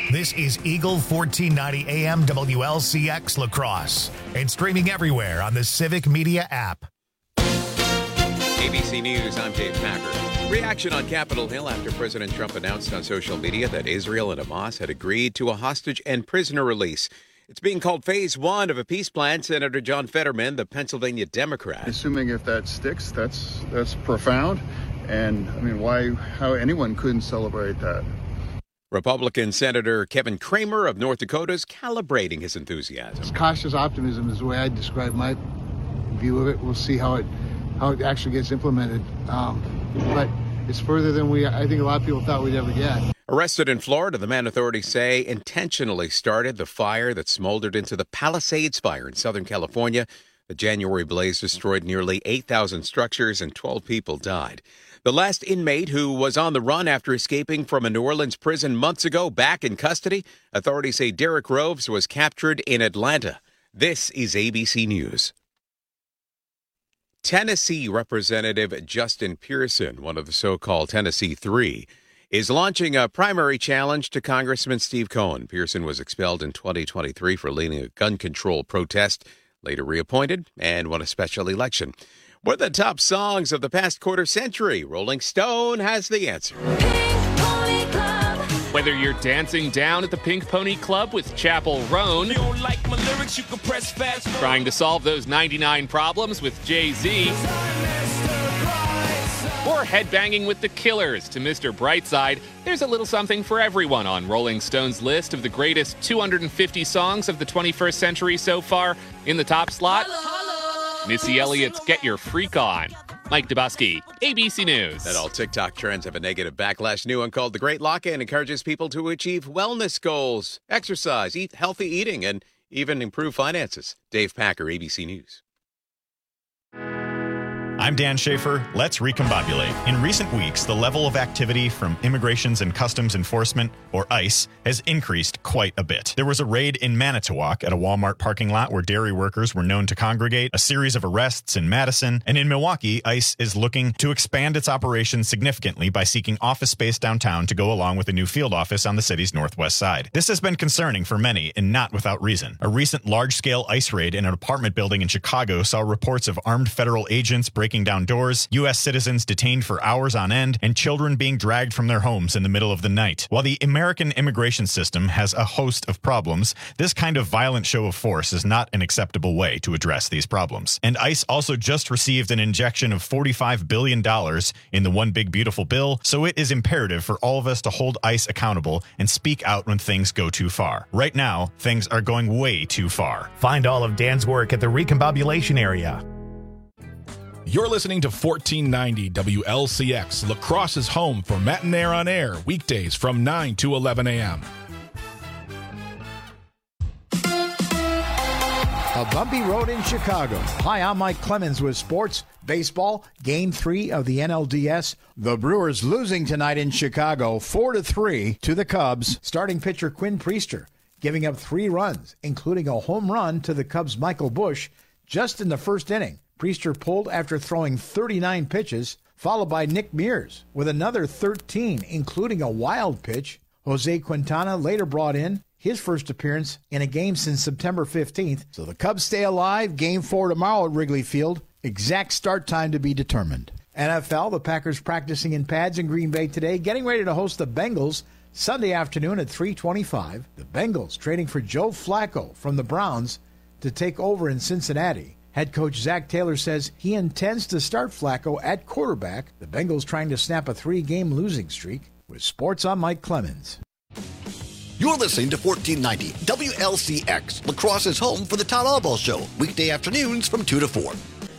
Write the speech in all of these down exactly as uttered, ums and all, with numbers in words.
This is Eagle fourteen ninety A M W L C X La Crosse and streaming everywhere on the Civic Media app. A B C News, I'm Dave Packer. Reaction on Capitol Hill after President Trump announced on social media that Israel and Hamas had agreed to a hostage and prisoner release. It's being called phase one of a peace plan. Senator John Fetterman, the Pennsylvania Democrat. Assuming if that sticks, that's that's profound. And, I mean, why, how anyone couldn't celebrate that. Republican Senator Kevin Cramer of North Dakota is calibrating his enthusiasm. It's cautious optimism is the way I describe my view of it. We'll see how it how it actually gets implemented. Um, but it's further than we, I think a lot of people thought we'd ever get. Arrested in Florida, the man authorities say intentionally started the fire that smoldered into the Palisades Fire in Southern California. The January blaze destroyed nearly eight thousand structures and twelve people died. The last inmate who was on the run after escaping from a New Orleans prison months ago back in custody. Authorities say Derek Groves was captured in Atlanta. This is A B C News. Tennessee Representative Justin Pearson, one of the so-called Tennessee Three, is launching a primary challenge to Congressman Steve Cohen. Pearson was expelled in twenty twenty-three for leading a gun control protest, later reappointed, and won a special election. What are the top songs of the past quarter century? Rolling Stone has the answer. Pink Pony Club. Whether you're dancing down at the Pink Pony Club with Chappell Roan, You don't like my lyrics, you can press fast forward. trying to solve those ninety-nine problems with Jay-Z, or headbanging with the Killers to Mister Brightside, there's a little something for everyone on Rolling Stone's list of the greatest two hundred fifty songs of the twenty-first century so far. In the top slot, Missy Elliott's Get Your Freak On. Mike Dubusky, A B C News. That all TikTok trends have a negative backlash. New one called The Great Lock-In encourages people to achieve wellness goals, exercise, eat healthy eating, and even improve finances. Dave Packer, A B C News. I'm Dan Schaefer. Let's recombobulate. In recent weeks, the level of activity from Immigrations and Customs Enforcement, or ICE, has increased quite a bit. There was a raid in Manitowoc at a Walmart parking lot where dairy workers were known to congregate, a series of arrests in Madison, and in Milwaukee, ICE is looking to expand its operations significantly by seeking office space downtown to go along with a new field office on the city's northwest side. This has been concerning for many, and not without reason. A recent large-scale ICE raid in an apartment building in Chicago saw reports of armed federal agents breaking down doors, U S citizens detained for hours on end, and children being dragged from their homes in the middle of the night. While the American immigration system has a host of problems, this kind of violent show of force is not an acceptable way to address these problems. And ICE also just received an injection of forty-five billion dollars in the One Big Beautiful Bill, so it is imperative for all of us to hold ICE accountable and speak out when things go too far. Right now, things are going way too far. Find all of Dan's work at the Recombobulation area. You're listening to fourteen ninety W L C X, La Crosse's home for Matinaire on Air, weekdays from nine to eleven a.m. A bumpy road in Chicago. Hi, I'm Mike Clemens with sports. Baseball, game three of the N L D S. The Brewers losing tonight in Chicago, four to three to the Cubs. Starting pitcher Quinn Priester giving up three runs, including a home run to the Cubs' Michael Busch just in the first inning. Priester pulled after throwing thirty-nine pitches, followed by Nick Mears with another thirteen, including a wild pitch. Jose Quintana later brought in his first appearance in a game since September fifteenth. So the Cubs stay alive. Game four tomorrow at Wrigley Field. Exact start time to be determined. N F L, the Packers practicing in pads in Green Bay today, getting ready to host the Bengals Sunday afternoon at three twenty-five. The Bengals trading for Joe Flacco from the Browns to take over in Cincinnati. Head coach Zach Taylor says he intends to start Flacco at quarterback. The Bengals trying to snap a three-game losing streak. With sports, I'm Mike Clemens. You're listening to fourteen ninety W L C X, La Crosse's home for the Todd Albaugh Show, weekday afternoons from two to four.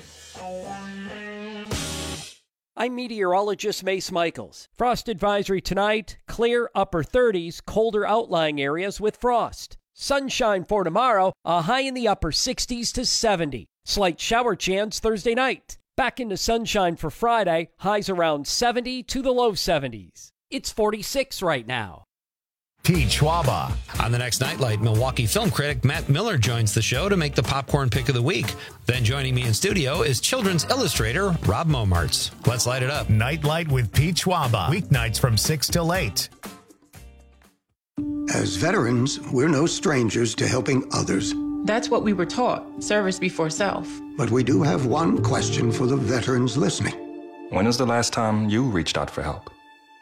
I'm meteorologist Mace Michaels. Frost advisory tonight, clear upper thirties, colder outlying areas with frost. Sunshine for tomorrow, a high in the upper sixties to seventy. Slight shower chance Thursday night. Back into sunshine for Friday, highs around seventy to the low seventies. It's forty-six right now. Pete Schwaba. On the next Nightlight, Milwaukee film critic Matt Miller joins the show to make the popcorn pick of the week. Then joining me in studio is children's illustrator Rob Momartz. Let's light it up. Nightlight with Pete Schwaba. Weeknights from six till eight. As veterans, we're no strangers to helping others. That's what we were taught, service before self. But we do have one question for the veterans listening. When was the last time you reached out for help?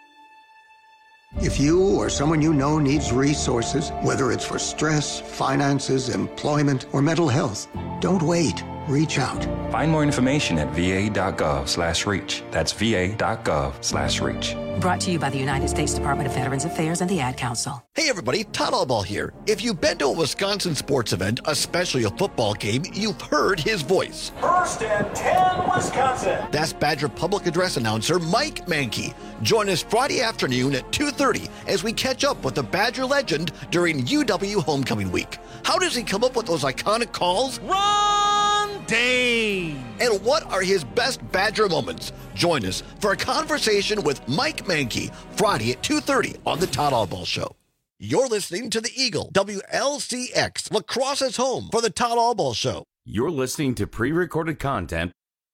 If you or someone you know needs resources, whether it's for stress, finances, employment, or mental health, don't wait. Reach out. Find more information at va.gov slash reach. That's va.gov slash reach. Brought to you by the United States Department of Veterans Affairs and the Ad Council. Hey everybody, Todd Allball here. If you've been to a Wisconsin sports event, especially a football game, you've heard his voice. First and ten, Wisconsin. That's Badger Public Address announcer Mike Mankey. Join us Friday afternoon at two thirty as we catch up with the Badger legend during U W Homecoming Week. How does he come up with those iconic calls? Ron Dane! And what are his best Badger moments? Join us for a conversation with Mike Mankey Friday at two thirty on the Todd Allball Show. You're listening to the Eagle, W L C X, La Crosse's home for the Todd Allball Show. You're listening to pre-recorded content.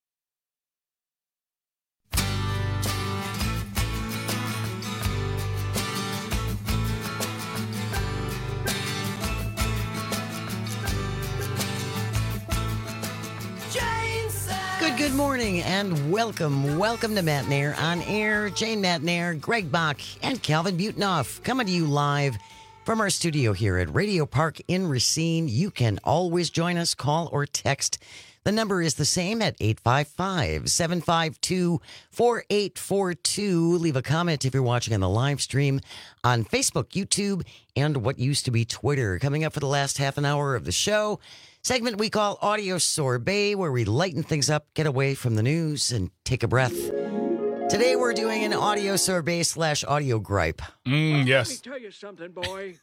Good, good morning and welcome. Welcome to Matt Nair on air. Jane Matt Nair, Greg Bach, and Calvin Butenoff coming to you live from our studio here at Radio Park in Racine. You can always join us, call or text. The number is the same at eight five five, seven five two, four eight four two. Leave a comment if you're watching on the live stream on Facebook, YouTube, and what used to be Twitter. Coming up for the last half an hour of the show, segment we call Audio Sorbet, where we lighten things up, get away from the news, and take a breath. Today we're doing an audio sorbet slash audio gripe. Mm, yes. Let me tell you something, boy.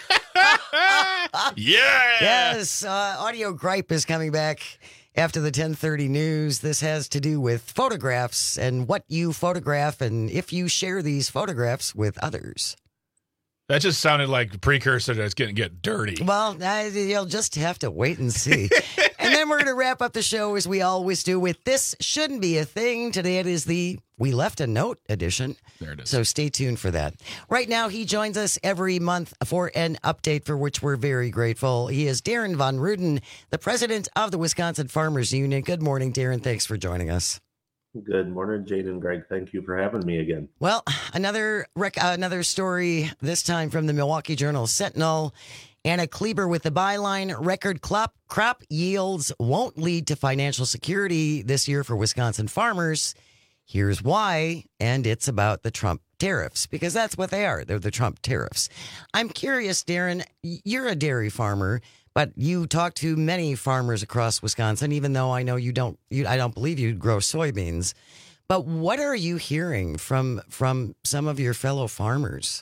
Yeah. Yes, uh, audio gripe is coming back after the ten thirty news. This has to do with photographs and what you photograph and if you share these photographs with others. That just sounded like a precursor to it's getting get dirty. Well, uh, you'll just have to wait and see. And then we're going to wrap up the show as we always do with This Shouldn't Be a Thing. Today it is the We Left a Note edition. There it is. So stay tuned for that. Right now he joins us every month for an update for which we're very grateful. He is Darren Von Ruden, the president of the Wisconsin Farmers Union. Good morning, Darren. Thanks for joining us. Good morning, Jane and Greg. Thank you for having me again. Well, another rec- uh, another story, this time from the Milwaukee Journal Sentinel. Anna Kleber with the byline, record crop, crop yields won't lead to financial security this year for Wisconsin farmers. Here's why, and it's about the Trump tariffs, because that's what they are. They're the Trump tariffs. I'm curious, Darren, you're a dairy farmer, but you talk to many farmers across Wisconsin, even though I know you don't, you, I don't believe you grow soybeans. But what are you hearing from from some of your fellow farmers?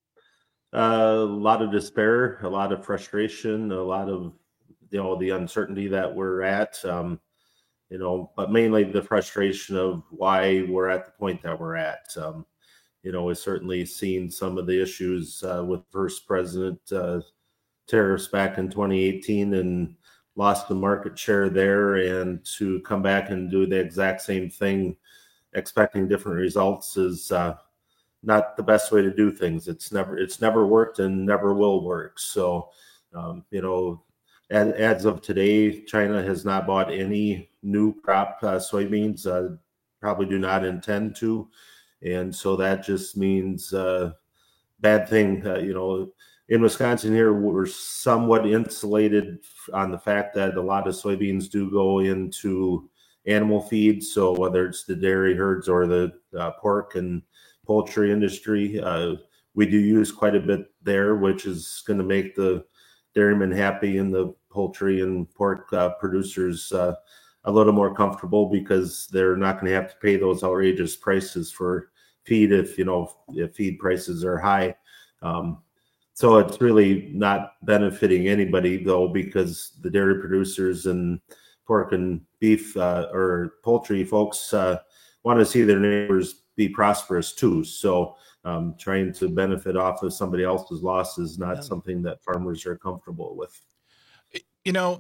Uh, a lot of despair, a lot of frustration, a lot of, you know, the uncertainty that we're at, um, you know, but mainly the frustration of why we're at the point that we're at. Um, you know, we've certainly seen some of the issues uh, with First President uh, tariffs back in twenty eighteen and lost the market share there, and to come back and do the exact same thing, expecting different results is uh, not the best way to do things. It's never, it's never worked and never will work. So, um, you know, as, as of today, China has not bought any new crop uh, soybeans, uh, probably do not intend to. And so that just means uh, bad thing, uh, you know. In Wisconsin here, we're somewhat insulated on the fact that a lot of soybeans do go into animal feed. So whether it's the dairy herds or the uh, pork and poultry industry, uh, we do use quite a bit there, which is going to make the dairymen happy and the poultry and pork uh, producers uh, a little more comfortable, because they're not going to have to pay those outrageous prices for feed if, you know, if feed prices are high. Um, So it's really not benefiting anybody, though, because the dairy producers and pork and beef uh, or poultry folks uh, want to see their neighbors be prosperous, too. So um, trying to benefit off of somebody else's loss is not yeah. something that farmers are comfortable with. You know,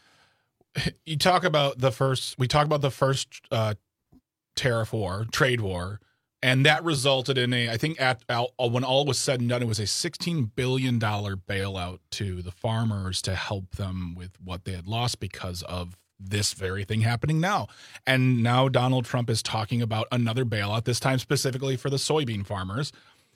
you talk about the first, we talk about the first uh, tariff war, trade war, And that resulted in a, I think at, when all was said and done, it was a sixteen billion dollars bailout to the farmers to help them with what they had lost because of this very thing happening now. And now Donald Trump is talking about another bailout, this time specifically for the soybean farmers.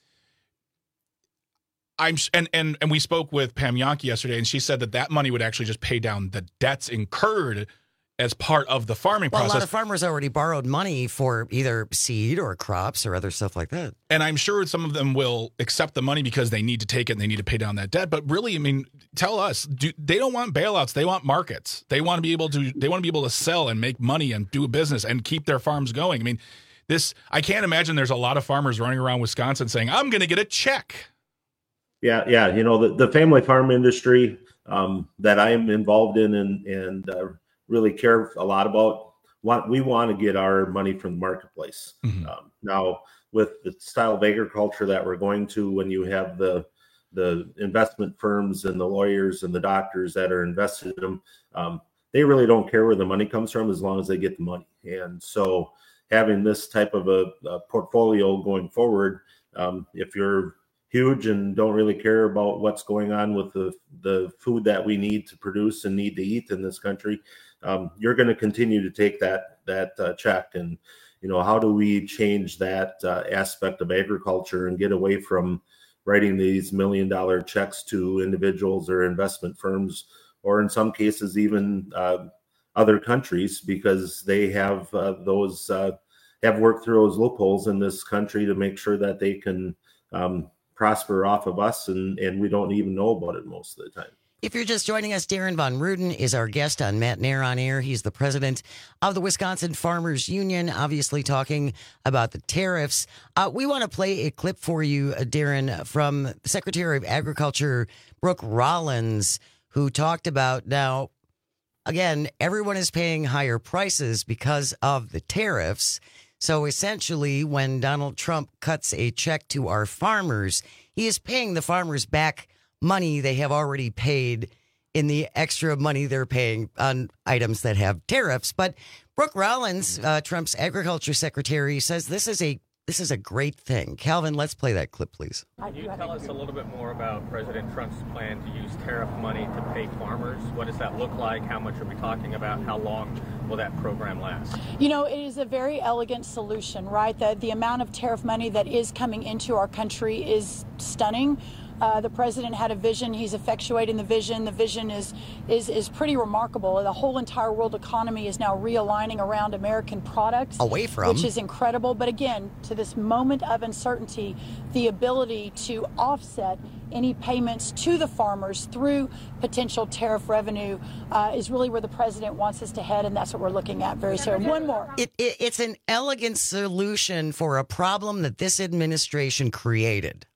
I'm and, and, and we spoke with Pam Jahnke yesterday, and she said that that money would actually just pay down the debts incurred as part of the farming well, process. A lot of farmers already borrowed money for either seed or crops or other stuff like that. And I'm sure some of them will accept the money because they need to take it and they need to pay down that debt. But really, I mean, tell us, do, they don't want bailouts. They want markets. They want to be able to, they want to be able to sell and make money and do a business and keep their farms going. I mean, this, I can't imagine there's a lot of farmers running around Wisconsin saying, I'm going to get a check. Yeah. Yeah. You know, the, the family farm industry um, that I am involved in and, and, uh, really care a lot about what we want to get our money from the marketplace. Mm-hmm. Um, now, with the style of agriculture that we're going to, when you have the the investment firms and the lawyers and the doctors that are invested in them, um, they really don't care where the money comes from as long as they get the money. And so having this type of a, a portfolio going forward, um, if you're huge and don't really care about what's going on with the, the food that we need to produce and need to eat in this country, um, you're going to continue to take that that uh, check. And, you know, how do we change that uh, aspect of agriculture and get away from writing these million dollar checks to individuals or investment firms, or in some cases even uh, other countries, because they have uh, those uh, have worked through those loopholes in this country to make sure that they can um, prosper off of us, and, and we don't even know about it most of the time. If you're just joining us, Darren Von Ruden is our guest on Matt Nair on Air. He's the president of the Wisconsin Farmers Union, obviously talking about the tariffs. Uh, we want to play a clip for you, uh, Darren, from Secretary of Agriculture Brooke Rollins, who talked about now, again, everyone is paying higher prices because of the tariffs. So essentially, when Donald Trump cuts a check to our farmers, he is paying the farmers back money they have already paid in the extra money they're paying on items that have tariffs. But Brooke Rollins, uh, Trump's agriculture secretary, says this is a this is a great thing. Calvin, let's play that clip, please. Can you tell us a little bit more about President Trump's plan to use tariff money to pay farmers? What does that look like? How much are we talking about? How long will that program last? You know, it is a very elegant solution, right? The, the amount of tariff money that is coming into our country is stunning. Uh, the president had a vision. He's effectuating the vision. The vision is is is pretty remarkable. The whole entire world economy is now realigning around American products, away from, which is incredible. But again, to this moment of uncertainty, the ability to offset any payments to the farmers through potential tariff revenue uh, is really where the president wants us to head, and that's what we're looking at very soon. One more. It, it, it's an elegant solution for a problem that this administration created.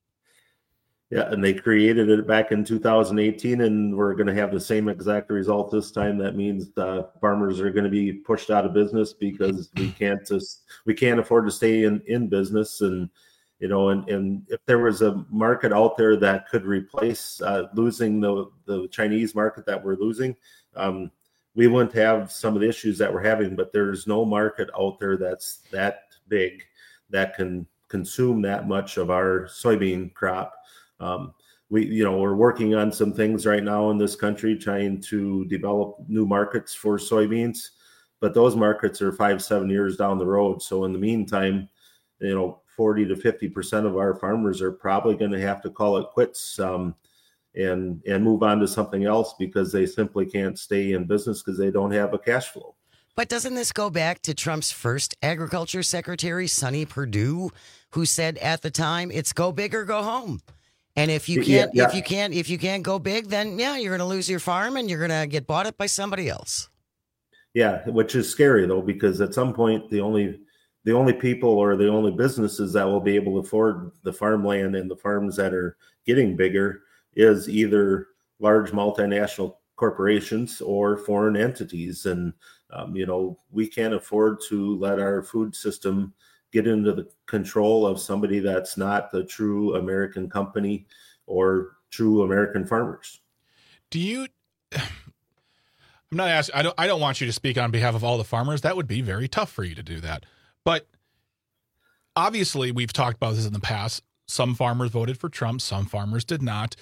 Yeah, and they created it back in two thousand eighteen, and we're going to have the same exact result this time. That means uh, farmers are going to be pushed out of business because we can't just we can't afford to stay in, in business. And you know, and, and if there was a market out there that could replace uh, losing the the Chinese market that we're losing, um, we wouldn't have some of the issues that we're having. But there's no market out there that's that big that can consume that much of our soybean crop. Um, we, you know, we're working on some things right now in this country, trying to develop new markets for soybeans, but those markets are five, seven years down the road. So in the meantime, you know, forty to fifty percent of our farmers are probably going to have to call it quits um, and, and move on to something else because they simply can't stay in business because they don't have a cash flow. But doesn't this go back to Trump's first agriculture secretary, Sonny Perdue, who said at the time, it's go big or go home. And if you can't, yeah, yeah. if you can't, if you can't go big, then yeah, you're going to lose your farm and you're going to get bought up by somebody else. Yeah, which is scary though, because at some point the only the only people or the only businesses that will be able to afford the farmland and the farms that are getting bigger is either large multinational corporations or foreign entities. And um, you know, we can't afford to let our food system get into the control of somebody that's not the true American company or true American farmers. Do you, I'm not asking, I don't, I don't want you to speak on behalf of all the farmers. That would be very tough for you to do that. But obviously, we've talked about this in the past. Some farmers voted for Trump. Some farmers did not.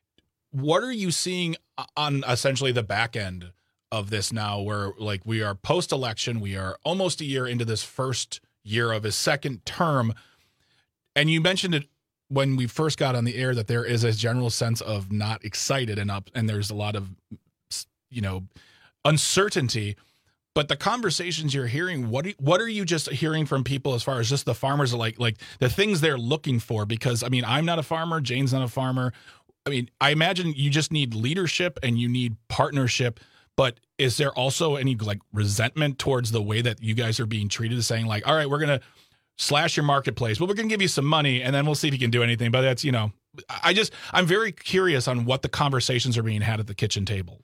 What are you seeing on essentially the back end of this now, where like we are post-election, we are almost a year into this first year of his second term, and you mentioned it when we first got on the air that there is a general sense of not excited and up, and there's a lot of, you know, uncertainty. But the conversations you're hearing, what do, what are you just hearing from people as far as just the farmers, like like the things they're looking for? Because I mean, I'm not a farmer, Jane's not a farmer. I mean, I imagine you just need leadership and you need partnership. But is there also any like resentment towards the way that you guys are being treated, saying like, all right, we're going to slash your marketplace, but we're going to give you some money and then we'll see if you can do anything. But that's, you know, I just, I'm very curious on what the conversations are being had at the kitchen table.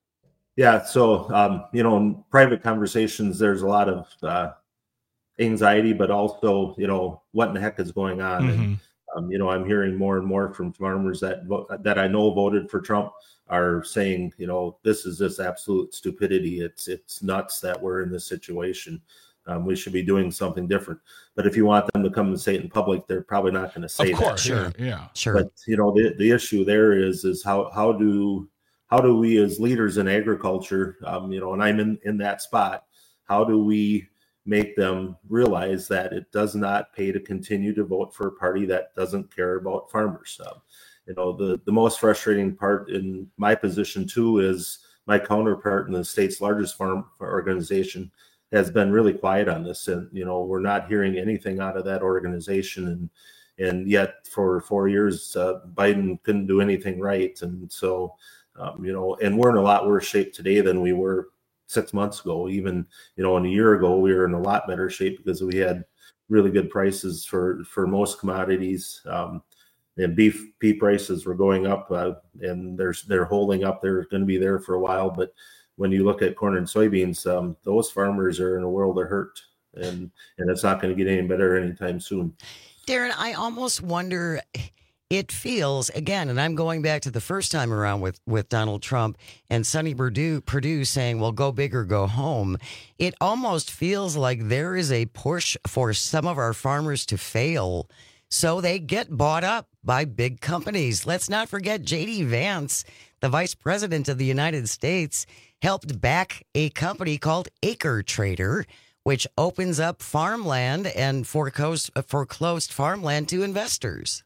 Yeah. So, um, you know, in private conversations, there's a lot of uh, anxiety, but also, you know, what in the heck is going on? Mm-hmm. And, um, you know, I'm hearing more and more from farmers that that I know voted for Trump are saying, you know, this is just absolute stupidity. It's it's nuts that we're in this situation. Um, we should be doing something different. But if you want them to come and say it in public, they're probably not going to say that. Of course, sure, yeah, sure. But you know, the, the issue there is is how how do how do we as leaders in agriculture, um, you know, and I'm in in that spot. How do we make them realize that it does not pay to continue to vote for a party that doesn't care about farmers? Um, you know, the the most frustrating part in my position too is my counterpart in the state's largest farm organization has been really quiet on this, and you know, we're not hearing anything out of that organization, and and yet for four years uh, Biden couldn't do anything right, and so um, you know, and we're in a lot worse shape today than we were six months ago. Even you know, and a year ago we were in a lot better shape because we had really good prices for for most commodities, um, and beef beef prices were going up, uh, and they're they're holding up. They're going to be there for a while, but when you look at corn and soybeans, um, those farmers are in a world of hurt, and and it's not going to get any better anytime soon. Darren, I almost wonder, it feels, again, and I'm going back to the first time around with, with Donald Trump and Sonny Perdue, Perdue saying, well, go big or go home. It almost feels like there is a push for some of our farmers to fail so they get bought up by big companies. Let's not forget J D Vance, the vice president of the United States, helped back a company called Acre Trader, which opens up farmland and foreclosed, foreclosed farmland to investors.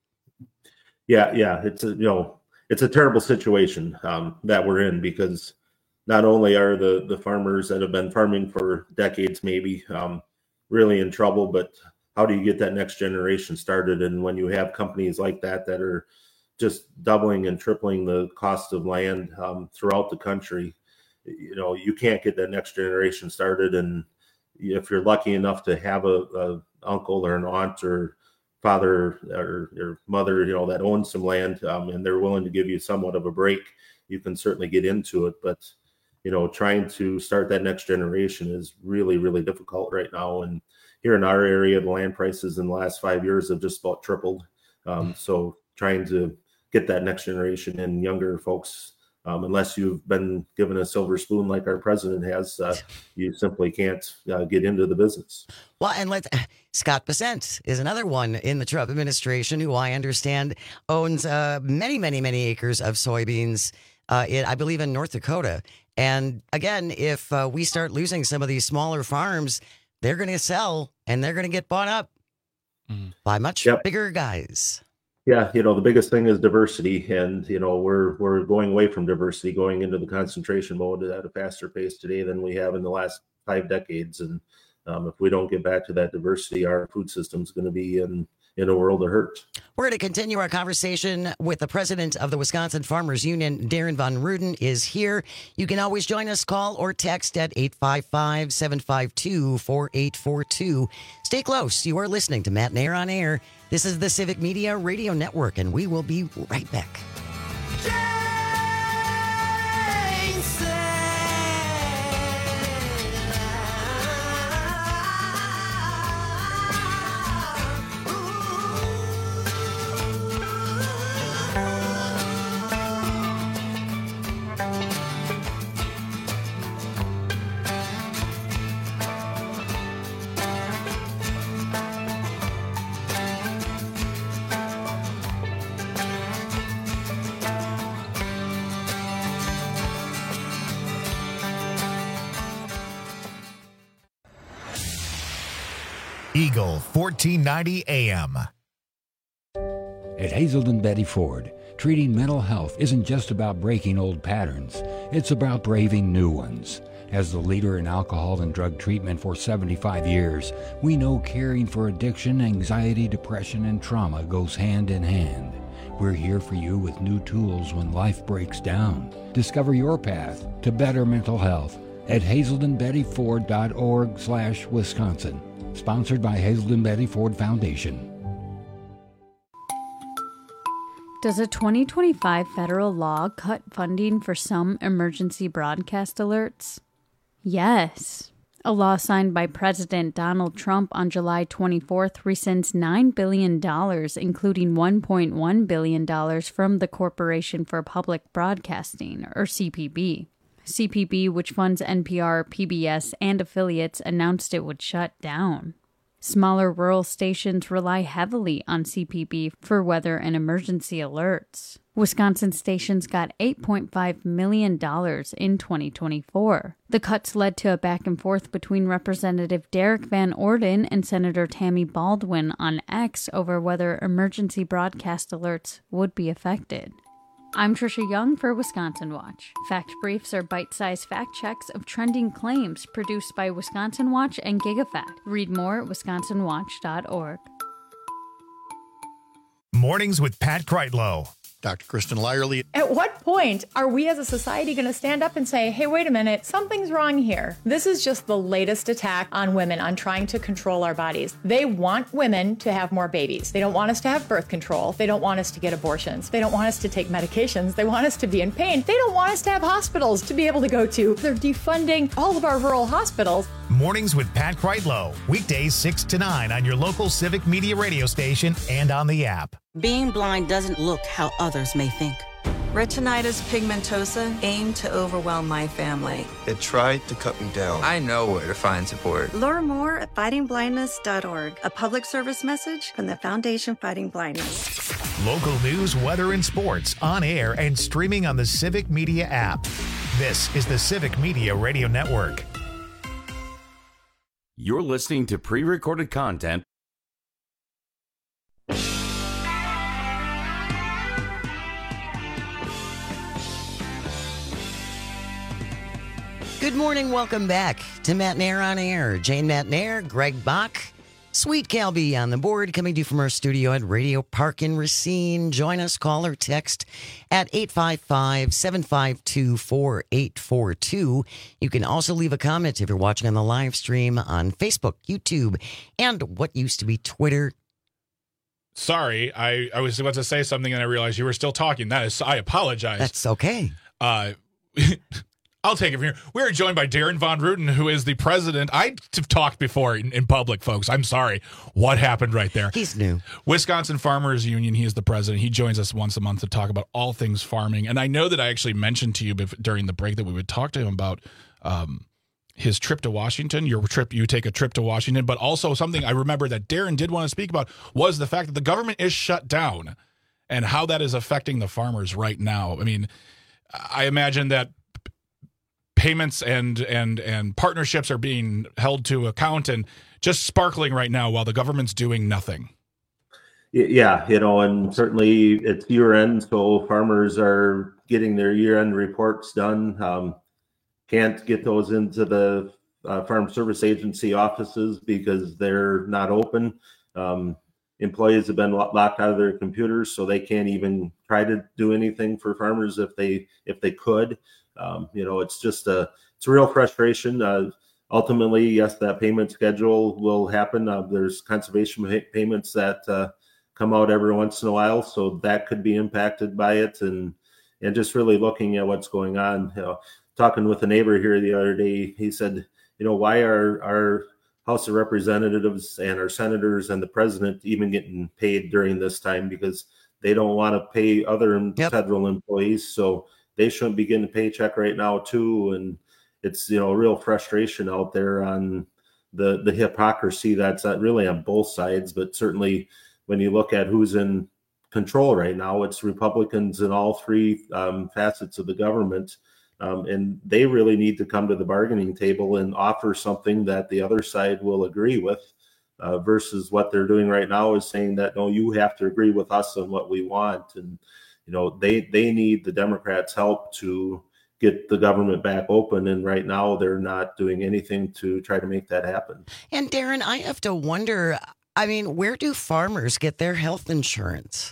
Yeah, yeah, it's a you know it's a terrible situation um, that we're in, because not only are the the farmers that have been farming for decades maybe um, really in trouble, but how do you get that next generation started? And when you have companies like that that are just doubling and tripling the cost of land um, throughout the country, you know, you can't get that next generation started. And if you're lucky enough to have a, a uncle or an aunt or father or your mother, you know, that owns some land, um, and they're willing to give you somewhat of a break, you can certainly get into it. But, you know, trying to start that next generation is really, really difficult right now. And here in our area, the land prices in the last five years have just about tripled. Um, so trying to get that next generation and younger folks, um, unless you've been given a silver spoon like our president has, uh, you simply can't uh, get into the business. Well, and let's, Scott Bessent is another one in the Trump administration who I understand owns uh, many, many, many acres of soybeans, uh, in, I believe in North Dakota. And again, if uh, we start losing some of these smaller farms, they're going to sell and they're going to get bought up mm. by much yep. bigger guys. Yeah, you know, the biggest thing is diversity, and you know, we're we're going away from diversity, going into the concentration mode at a faster pace today than we have in the last five decades. And um, if we don't get back to that diversity, our food system is going to be in in a world of hurt. We're going to continue our conversation with the president of the Wisconsin Farmers Union. Darren Von Ruden is here. You can always join us, call or text at eight five five, seven five two, four eight four two. Stay close. You are listening to Matt Nair on Air. This is the Civic Media Radio Network, and we will be right back. Eagle fourteen ninety A M. At Hazelden Betty Ford, treating mental health isn't just about breaking old patterns. It's about braving new ones. As the leader in alcohol and drug treatment for seventy-five years, we know caring for addiction, anxiety, depression, and trauma goes hand in hand. We're here for you with new tools when life breaks down. Discover your path to better mental health at hazelden betty ford dot org slash Wisconsin. Sponsored by Hazelden Betty Ford Foundation. Does a twenty twenty-five federal law cut funding for some emergency broadcast alerts? Yes. A law signed by President Donald Trump on July twenty-fourth rescinds nine billion dollars, including one point one billion dollars from the Corporation for Public Broadcasting, or C P B. C P B, which funds N P R, P B S, and affiliates, announced it would shut down. Smaller rural stations rely heavily on C P B for weather and emergency alerts. Wisconsin stations got eight point five million dollars in twenty twenty-four. The cuts led to a back and forth between Representative Derek Van Orden and Senator Tammy Baldwin on X over whether emergency broadcast alerts would be affected. I'm Trisha Young for Wisconsin Watch. Fact Briefs are bite-sized fact checks of trending claims produced by Wisconsin Watch and GigaFact. Read more at wisconsin watch dot org. Mornings with Pat Kreitlow. Doctor Kristen Lyerly. At what point are we as a society going to stand up and say, hey, wait a minute, something's wrong here? This is just the latest attack on women on trying to control our bodies. They want women to have more babies. They don't want us to have birth control. They don't want us to get abortions. They don't want us to take medications. They want us to be in pain. They don't want us to have hospitals to be able to go to. They're defunding all of our rural hospitals. Mornings with Pat Kreitlow. Weekdays six to nine on your local Civic Media radio station and on the app. Being blind doesn't look how others may think. Retinitis pigmentosa aimed to overwhelm my family. It tried to cut me down. I know where to find support. Learn more at fighting blindness dot org, a public service message from the Foundation Fighting Blindness. Local news, weather, and sports on air and streaming on the Civic Media app. This is the Civic Media Radio Network. You're listening to pre-recorded content. Good morning. Welcome back to Matt Nair on Air. Jane Matt Nair, Greg Bach, Sweet Calby on the board, coming to you from our studio at Radio Park in Racine. Join us, call or text at eight five five, seven five two, four eight four two. You can also leave a comment if you're watching on the live stream on Facebook, YouTube, and what used to be Twitter. Sorry, I, I was about to say something and I realized you were still talking. That is, I apologize. That's okay. Uh, I'll take it from here. We're joined by Darren Von Ruten, who is the president. I've talked before in, in public, folks. I'm sorry. What happened right there? He's new. Wisconsin Farmers Union. He is the president. He joins us once a month to talk about all things farming. And I know that I actually mentioned to you bef- during the break that we would talk to him about um, his trip to Washington, your trip, you take a trip to Washington. But also something I remember that Darren did want to speak about was the fact that the government is shut down and how that is affecting the farmers right now. I mean, I imagine that payments and and and partnerships are being held to account and just sparkling right now while the government's doing nothing. Yeah, you know, and certainly it's year end, so farmers are getting their year end reports done. Um, can't get those into the uh, Farm Service Agency offices because they're not open. Um, employees have been lo- locked out of their computers, so they can't even try to do anything for farmers if they if they could. Um, you know, it's just a, it's a real frustration. Uh, ultimately, yes, that payment schedule will happen. Uh, there's conservation pay- payments that uh, come out every once in a while, so that could be impacted by it. And and just really looking at what's going on. You know, talking with a neighbor here the other day, he said, you know, why are our House of Representatives and our senators and the president even getting paid during this time? Because they don't want to pay other yep. federal employees. So they shouldn't be getting a paycheck right now too. And it's, you know, real frustration out there on the, the hypocrisy that's really on both sides. But certainly when you look at who's in control right now, it's Republicans in all three um, facets of the government. Um, and they really need to come to the bargaining table and offer something that the other side will agree with. uh, versus what they're doing right now is saying that, no, you have to agree with us on what we want. And, you know, they, they need the Democrats' help to get the government back open. And right now they're not doing anything to try to make that happen. And Darren, I have to wonder, I mean, where do farmers get their health insurance?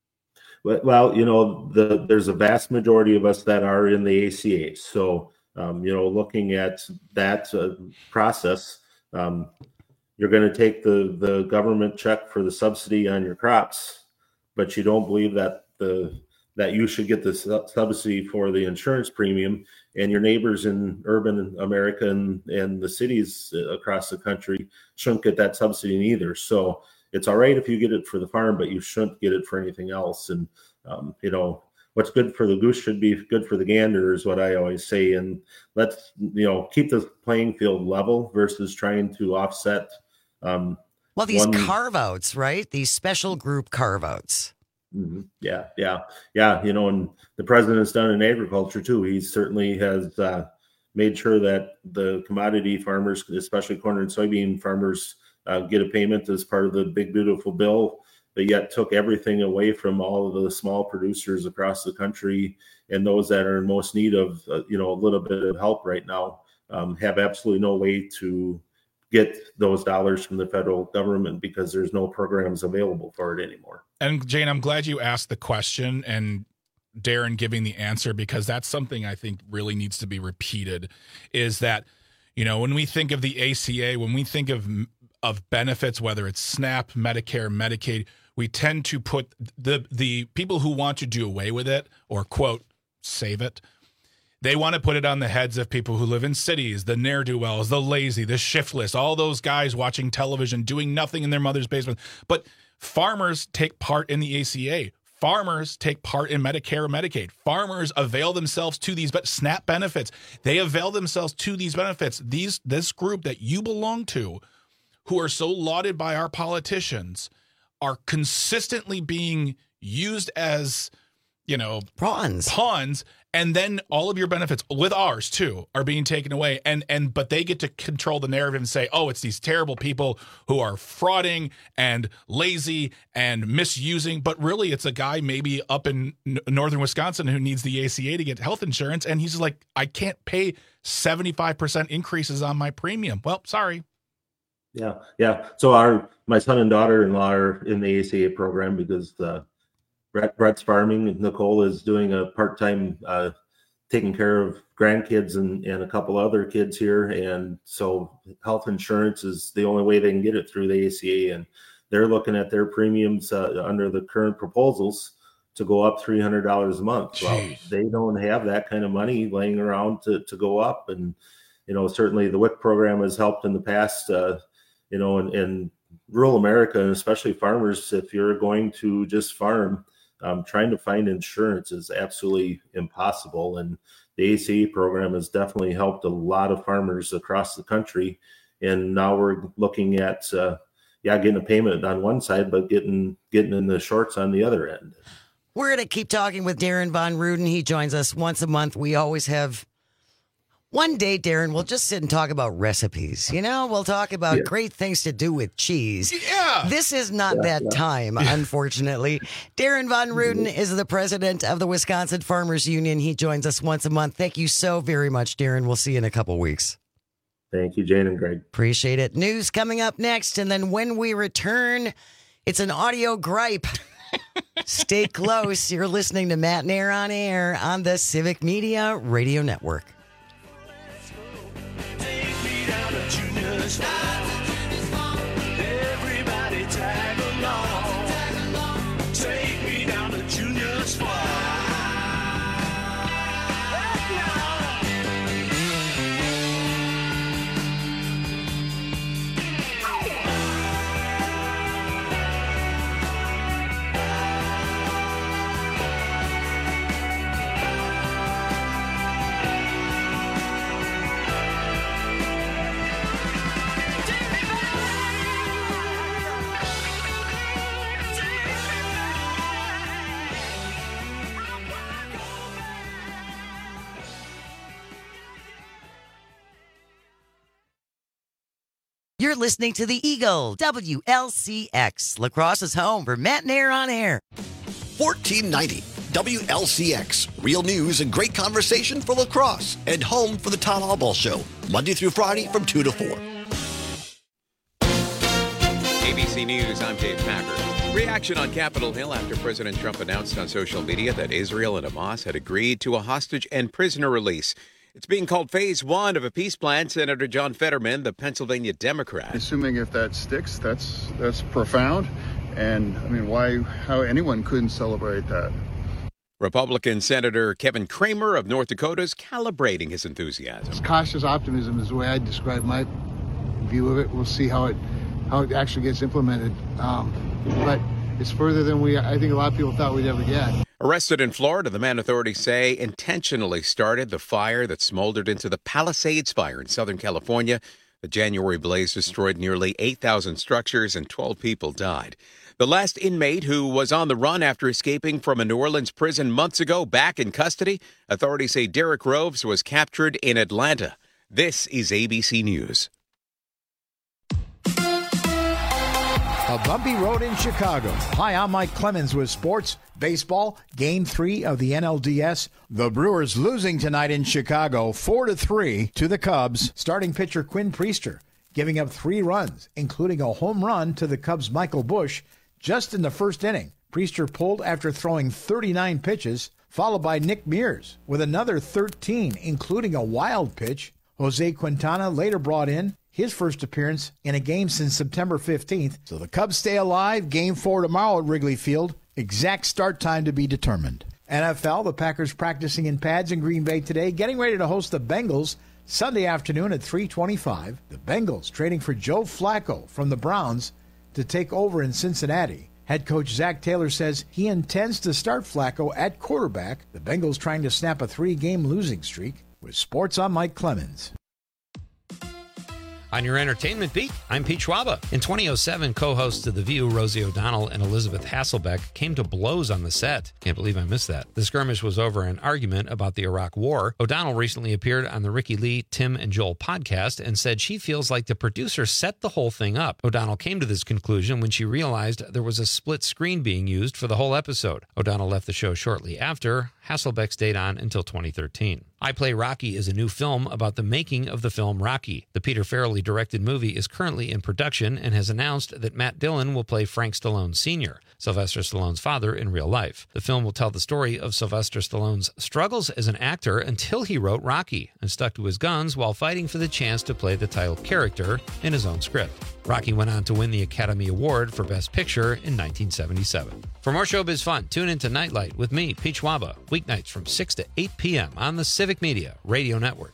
Well, you know, the, there's a vast majority of us that are in the A C A. So, um, you know, looking at that uh, process, um, you're going to take the, the government check for the subsidy on your crops, but you don't believe that the that you should get the subsidy for the insurance premium, and your neighbors in urban America and, and the cities across the country shouldn't get that subsidy either. So it's all right if you get it for the farm, but you shouldn't get it for anything else. And, um, you know, what's good for the goose should be good for the gander is what I always say. And let's, you know, keep the playing field level versus trying to offset. Um, well, these one... carve outs, right? These special group carve outs. Mm-hmm. Yeah, yeah, yeah. You know, and the president's done in agriculture too. He certainly has uh, made sure that the commodity farmers, especially corn and soybean farmers, uh, get a payment as part of the big, beautiful bill, but yet took everything away from all of the small producers across the country, and those that are in most need of, uh, you know, a little bit of help right now um, have absolutely no way to get those dollars from the federal government because there's no programs available for it anymore. And Jane, I'm glad you asked the question and Darren giving the answer, because that's something I think really needs to be repeated, is that, you know, when we think of the A C A, when we think of of benefits, whether it's SNAP, Medicare, Medicaid, we tend to put the the people who want to do away with it or, quote, save it, they want to put it on the heads of people who live in cities, the ne'er-do-wells, the lazy, the shiftless, all those guys watching television, doing nothing in their mother's basement. But farmers take part in the A C A. Farmers take part in Medicare or Medicaid. Farmers avail themselves to these but SNAP benefits. They avail themselves to these benefits. These this group that you belong to, who are so lauded by our politicians, are consistently being used as, you know, pawns. Pawns. And then all of your benefits, with ours too, are being taken away. And and but they get to control the narrative and say, oh, it's these terrible people who are frauding and lazy and misusing. But really, it's a guy maybe up in n- northern Wisconsin who needs the A C A to get health insurance. And he's just like, I can't pay seventy-five percent increases on my premium. Well, sorry. Yeah, yeah. So our my son and daughter-in-law are in the A C A program because uh, Brett, Brett's farming. Nicole is doing a part-time uh, taking care of grandkids and, and a couple other kids here. And so health insurance is the only way they can get it through the A C A. And they're looking at their premiums uh, under the current proposals to go up three hundred dollars a month. Well, they don't have that kind of money laying around to, to go up. And, you know, certainly the W I C program has helped in the past, uh, you know, in, in rural America, and especially farmers, if you're going to just farm, Um, trying to find insurance is absolutely impossible. And the A C A program has definitely helped a lot of farmers across the country. And now we're looking at, uh, yeah, getting a payment on one side, but getting getting in the shorts on the other end. We're going to keep talking with Darren Von Ruden. He joins us once a month. We always have one day, Darren, we'll just sit and talk about recipes. You know, we'll talk about yeah. great things to do with cheese. Yeah. This is not yeah, that yeah. time, unfortunately. Darren Von Ruden is the president of the Wisconsin Farmers Union. He joins us once a month. Thank you so very much, Darren. We'll see you in a couple weeks. Thank you, Jane and Greg. Appreciate it. News coming up next. And then when we return, it's an audio gripe. Stay close. You're listening to Matt Nair on Air on the Civic Media Radio Network. Everybody tag along. Take me down to junior squad. You're listening to the Eagle, W L C X, Lacrosse's home for Matt Nair on air. fourteen ninety W L C X, real news and great conversation for lacrosse, and home for the Todd Albaugh Show, Monday through Friday from two to four. A B C News, I'm Dave Packer. Reaction on Capitol Hill after President Trump announced on social media that Israel and Hamas had agreed to a hostage and prisoner release. It's being called phase one of a peace plan. Senator John Fetterman, the Pennsylvania Democrat. Assuming if that sticks, that's that's profound. And, I mean, why, how anyone couldn't celebrate that. Republican Senator Kevin Cramer of North Dakota is calibrating his enthusiasm. It's cautious optimism is the way I describe my view of it. We'll see how it how it actually gets implemented. Um, but it's further than we, I think a lot of people thought we'd ever get. Arrested in Florida, the man authorities say intentionally started the fire that smoldered into the Palisades Fire in Southern California. The January blaze destroyed nearly eight thousand structures and twelve people died. The last inmate who was on the run after escaping from a New Orleans prison months ago back in custody. Authorities say Derek Groves was captured in Atlanta. This is A B C News. A bumpy road in Chicago. Hi, I'm Mike Clemens with sports. Baseball, game three of the N L D S. The Brewers losing tonight in Chicago, four to three to the Cubs. Starting pitcher Quinn Priester giving up three runs, including a home run to the Cubs' Michael Busch just in the first inning. Priester pulled after throwing thirty-nine pitches, followed by Nick Mears with another thirteen, including a wild pitch. Jose Quintana later brought in his first appearance in a game since September fifteenth. So the Cubs stay alive. Game four tomorrow at Wrigley Field. Exact start time to be determined. N F L, the Packers practicing in pads in Green Bay today, getting ready to host the Bengals Sunday afternoon at three twenty-five. The Bengals trading for Joe Flacco from the Browns to take over in Cincinnati. Head coach Zach Taylor says he intends to start Flacco at quarterback. The Bengals trying to snap a three-game losing streak. With sports, I'm Mike Clemens. On your entertainment beat, I'm Pete Schwaba. In twenty oh seven, co-hosts of The View, Rosie O'Donnell and Elizabeth Hasselbeck, came to blows on the set. Can't believe I missed that. The skirmish was over an argument about the Iraq War. O'Donnell recently appeared on the Ricky Lee, Tim, and Joel podcast and said she feels like the producer set the whole thing up. O'Donnell came to this conclusion when she realized there was a split screen being used for the whole episode. O'Donnell left the show shortly after. Hasselbeck stayed on until twenty thirteen. I Play Rocky is a new film about the making of the film Rocky. The Peter Farrelly directed movie is currently in production and has announced that Matt Dillon will play Frank Stallone Senior, Sylvester Stallone's father in real life. The film will tell the story of Sylvester Stallone's struggles as an actor until he wrote Rocky and stuck to his guns while fighting for the chance to play the title character in his own script. Rocky went on to win the Academy Award for Best Picture in nineteen seventy-seven. For more showbiz fun, tune into Nightlight with me, Pete Schwaba, weeknights from six to eight p.m. on the Civic Media Radio Network.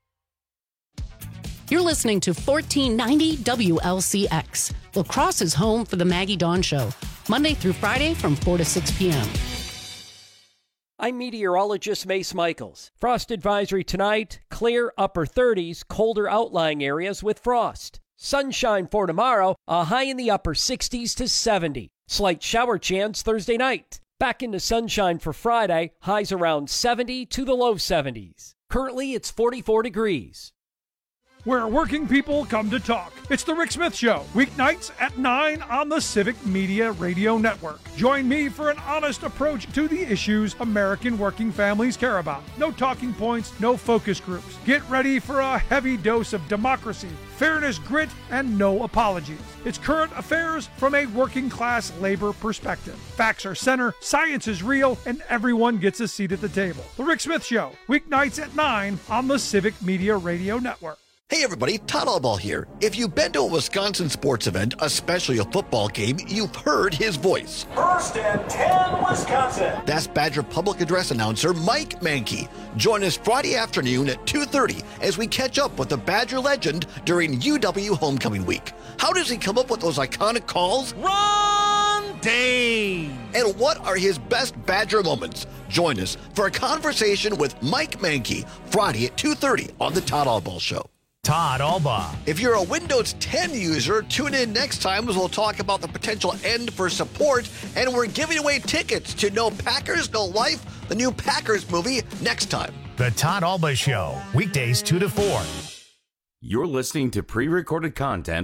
You're listening to fourteen ninety W L C X. La Crosse is home for the Maggie Dawn Show, Monday through Friday from four to six p.m. I'm meteorologist Mace Michaels. Frost advisory tonight, clear upper thirties, colder outlying areas with frost. Sunshine for tomorrow, a high in the upper sixties to seventy. Slight shower chance Thursday night. Back into sunshine for Friday, highs around seventy to the low seventies. Currently, it's forty-four degrees. Where working people come to talk. It's the Rick Smith Show, weeknights at nine on the Civic Media Radio Network. Join me for an honest approach to the issues American working families care about. No talking points, no focus groups. Get ready for a heavy dose of democracy, fairness, grit, and no apologies. It's current affairs from a working class labor perspective. Facts are center, science is real, and everyone gets a seat at the table. The Rick Smith Show, weeknights at nine on the Civic Media Radio Network. Hey everybody, Todd Albaugh here. If you've been to a Wisconsin sports event, especially a football game, you've heard his voice. First and ten, Wisconsin. That's Badger Public Address announcer Mike Mankey. Join us Friday afternoon at two thirty as we catch up with the Badger legend during U W Homecoming Week. How does he come up with those iconic calls? Ron Dane! And what are his best Badger moments? Join us for a conversation with Mike Mankey Friday at two thirty on the Todd Albaugh Show. Todd Albaugh. If you're a Windows ten user, tune in next time as we'll talk about the potential end for support, and we're giving away tickets to No Packers, No Life, the new Packers movie, next time. The Todd Albaugh Show, weekdays two to four. You're listening to pre-recorded content.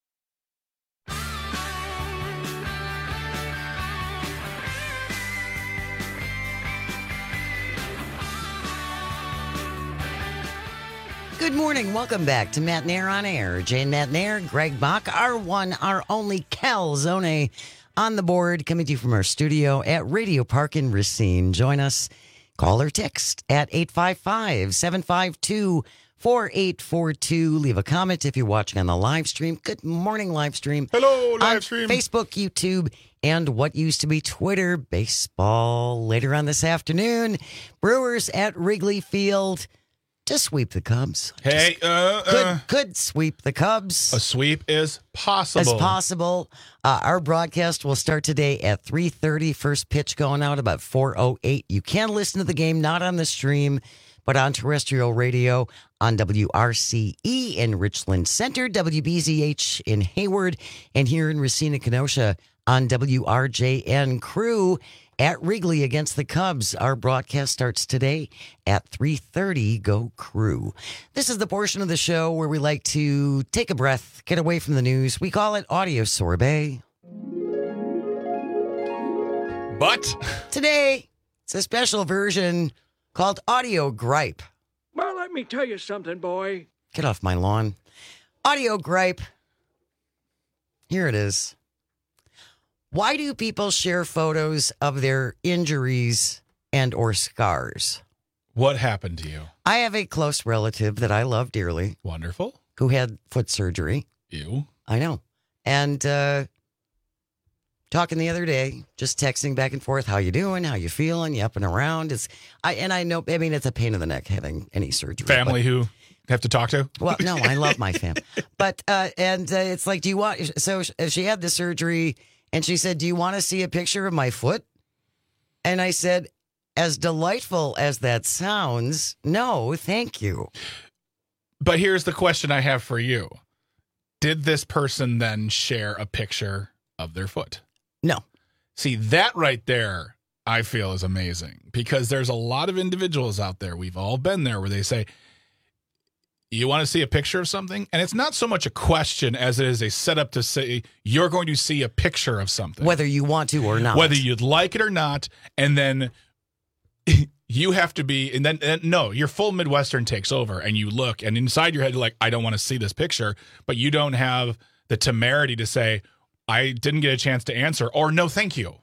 Good morning. Welcome back to Matt Nair on Air. Jane Matt Nair, Greg Bach, our one, our only Calzone on the board, coming to you from our studio at Radio Park in Racine. Join us. Call or text at eight five five, seven five two, four eight four two. Leave a comment if you're watching on the live stream. Good morning, live stream. Hello, live on stream. Facebook, YouTube, and what used to be Twitter. Baseball later on this afternoon. Brewers at Wrigley Field to sweep the Cubs. Hey, uh, uh, could, could sweep the Cubs. A sweep is possible. As possible. Uh, our broadcast will start today at three thirty. First pitch going out about four oh eight. You can listen to the game, not on the stream, but on terrestrial radio on W R C E in Richland Center, W B Z H in Hayward, and here in Racine, Kenosha on W R J N. Crew at Wrigley against the Cubs. Our broadcast starts today at three thirty. Go Crew. This is the portion of the show where we like to take a breath, get away from the news. We call it Audio Sorbet. But today, it's a special version called Audio Gripe. Well, let me tell you something, boy. Get off my lawn. Audio Gripe. Here it is. Why do people share photos of their injuries and or scars? What happened to you? I have a close relative that I love dearly. Wonderful. Who had foot surgery. You? I know. And uh, talking the other day, just texting back and forth, how you doing? How you feeling? You up and around? It's I and I know, I mean, it's a pain in the neck having any surgery. Family but, who have to talk to? Well, no, I love my fam. But, uh, and uh, it's like, do you want, so she had the surgery. And she said, do you want to see a picture of my foot? And I said, as delightful as that sounds, no, thank you. But here's the question I have for you. Did this person then share a picture of their foot? No. See, that right there, I feel is amazing. Because there's a lot of individuals out there, we've all been there, where they say, you want to see a picture of something? And it's not so much a question as it is a setup to say you're going to see a picture of something. Whether you want to or not. Whether you'd like it or not. And then you have to be, and then and no, your full Midwestern takes over and you look and inside your head, you're like, I don't want to see this picture. But you don't have the temerity to say, I didn't get a chance to answer or no, thank you.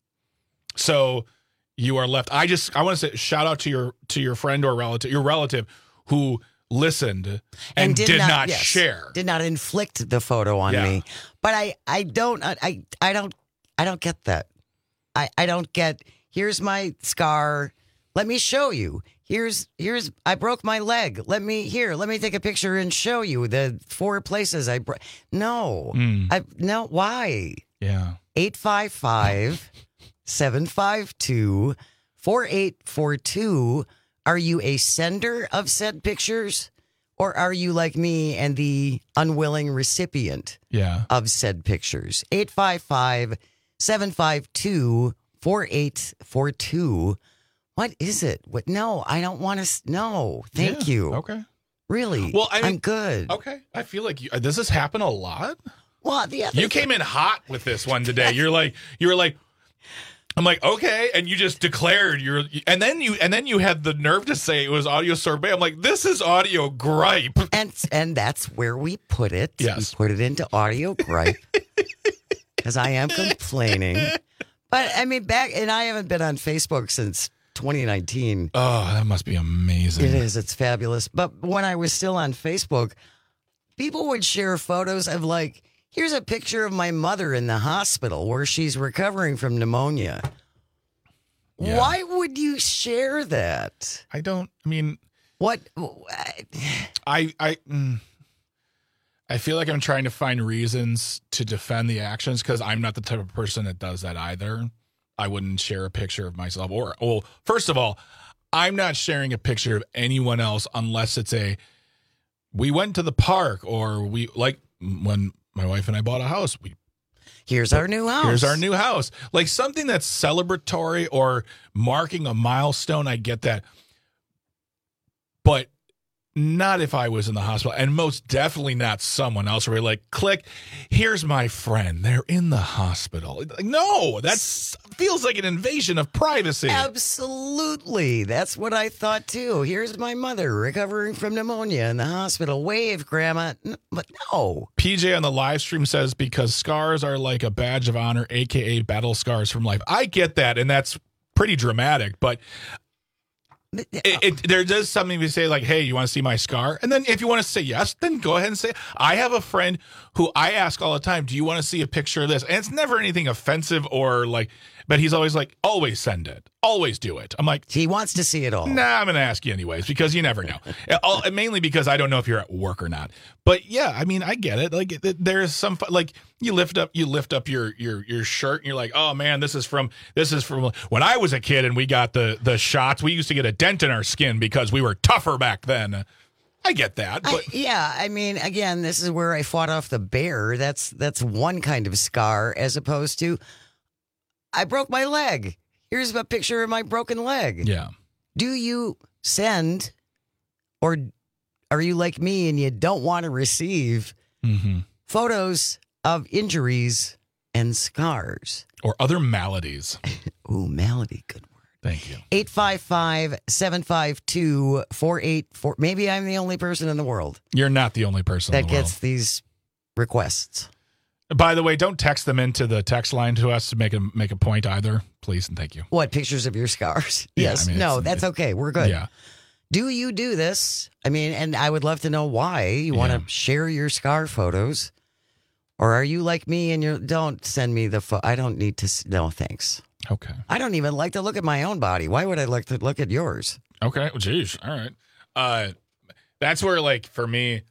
So you are left. I just, I want to say shout out to your, to your friend or relative, your relative who listened and, and did, did not, not yes, share, did not inflict the photo on yeah. me. But I, I don't, I, I don't, I don't get that. I, I don't get, here's my scar. Let me show you. Here's, here's, I broke my leg. Let me, here, let me take a picture and show you the four places I broke. No, mm. I, no, why? Yeah. eight five five, seven five two, four eight four two. Are you a sender of said pictures, or are you like me and the unwilling recipient yeah. of said pictures? eight five five, seven five two, four eight four two. What is it? What? No, I don't want to. No, thank yeah. you. Okay. Really? Well, I mean, I'm good. Okay. I feel like you, does this happen a lot? Well, the other you came in hot with this one today. You're like, you were like, I'm like, okay, and you just declared you're, and then you, and then you had the nerve to say it was audio sorbet. I'm like, this is audio gripe, and and that's where we put it. Yes, we put it into audio gripe because I am complaining. But I mean, back, and I haven't been on Facebook since twenty nineteen. Oh, that must be amazing. It is. It's fabulous. But when I was still on Facebook, people would share photos of like, here's a picture of my mother in the hospital where she's recovering from pneumonia. Yeah. Why would you share that? I don't, I mean. What? I, I, mm, I feel like I'm trying to find reasons to defend the actions because I'm not the type of person that does that either. I wouldn't share a picture of myself. Or, well, first of all, I'm not sharing a picture of anyone else unless it's a, we went to the park or we, like when my wife and I bought a house, we Here's our new house. Here's our new house. Like something that's celebratory or marking a milestone. I get that. But not if I was in the hospital, and most definitely not someone else where you're like, click, here's my friend. They're in the hospital. Like, no, that feels like an invasion of privacy. Absolutely. That's what I thought, too. Here's my mother recovering from pneumonia in the hospital. Wave, Grandma. N- But no. P J on the live stream says, because scars are like a badge of honor, a k a battle scars from life. I get that, and that's pretty dramatic, but It, it, there does something to say like, hey, you want to see my scar? And then if you want to say yes, then go ahead and say, I have a friend who I ask all the time, do you want to see a picture of this? And it's never anything offensive or like, but he's always like, always send it. Always do it. I'm like, he wants to see it all. Nah, I'm going to ask you anyways, because you never know. Mainly because I don't know if you're at work or not. But yeah, I mean, I get it. Like there's some, like you lift up, you lift up your, your, your shirt and you're like, oh man, this is from, this is from when I was a kid and we got the, the shots. We used to get a dent in our skin because we were tougher back then. I get that. But I, yeah, I mean, again, this is where I fought off the bear. That's, that's one kind of scar as opposed to, I broke my leg. Here's a picture of my broken leg. Yeah. Do you send, or are you like me and you don't want to receive mm-hmm. photos of injuries and scars? Or other maladies. Ooh, malady. Good word. Thank you. eight five five, seven five two, four eight four. Maybe I'm the only person in the world. You're not the only person that in the world. gets these requests. By the way, don't text them into the text line to us to make a make a point either, please and thank you. What, pictures of your scars? Yeah, yes. I mean, no, that's okay. We're good. Yeah. Do you do this? I mean, and I would love to know why you want to Yeah. share your scar photos. Or are you like me and you don't send me the photo? I don't need to. s- No, thanks. Okay. I don't even like to look at my own body. Why would I like to look at yours? Okay. Well, geez. All right. Uh, that's where, like, for me,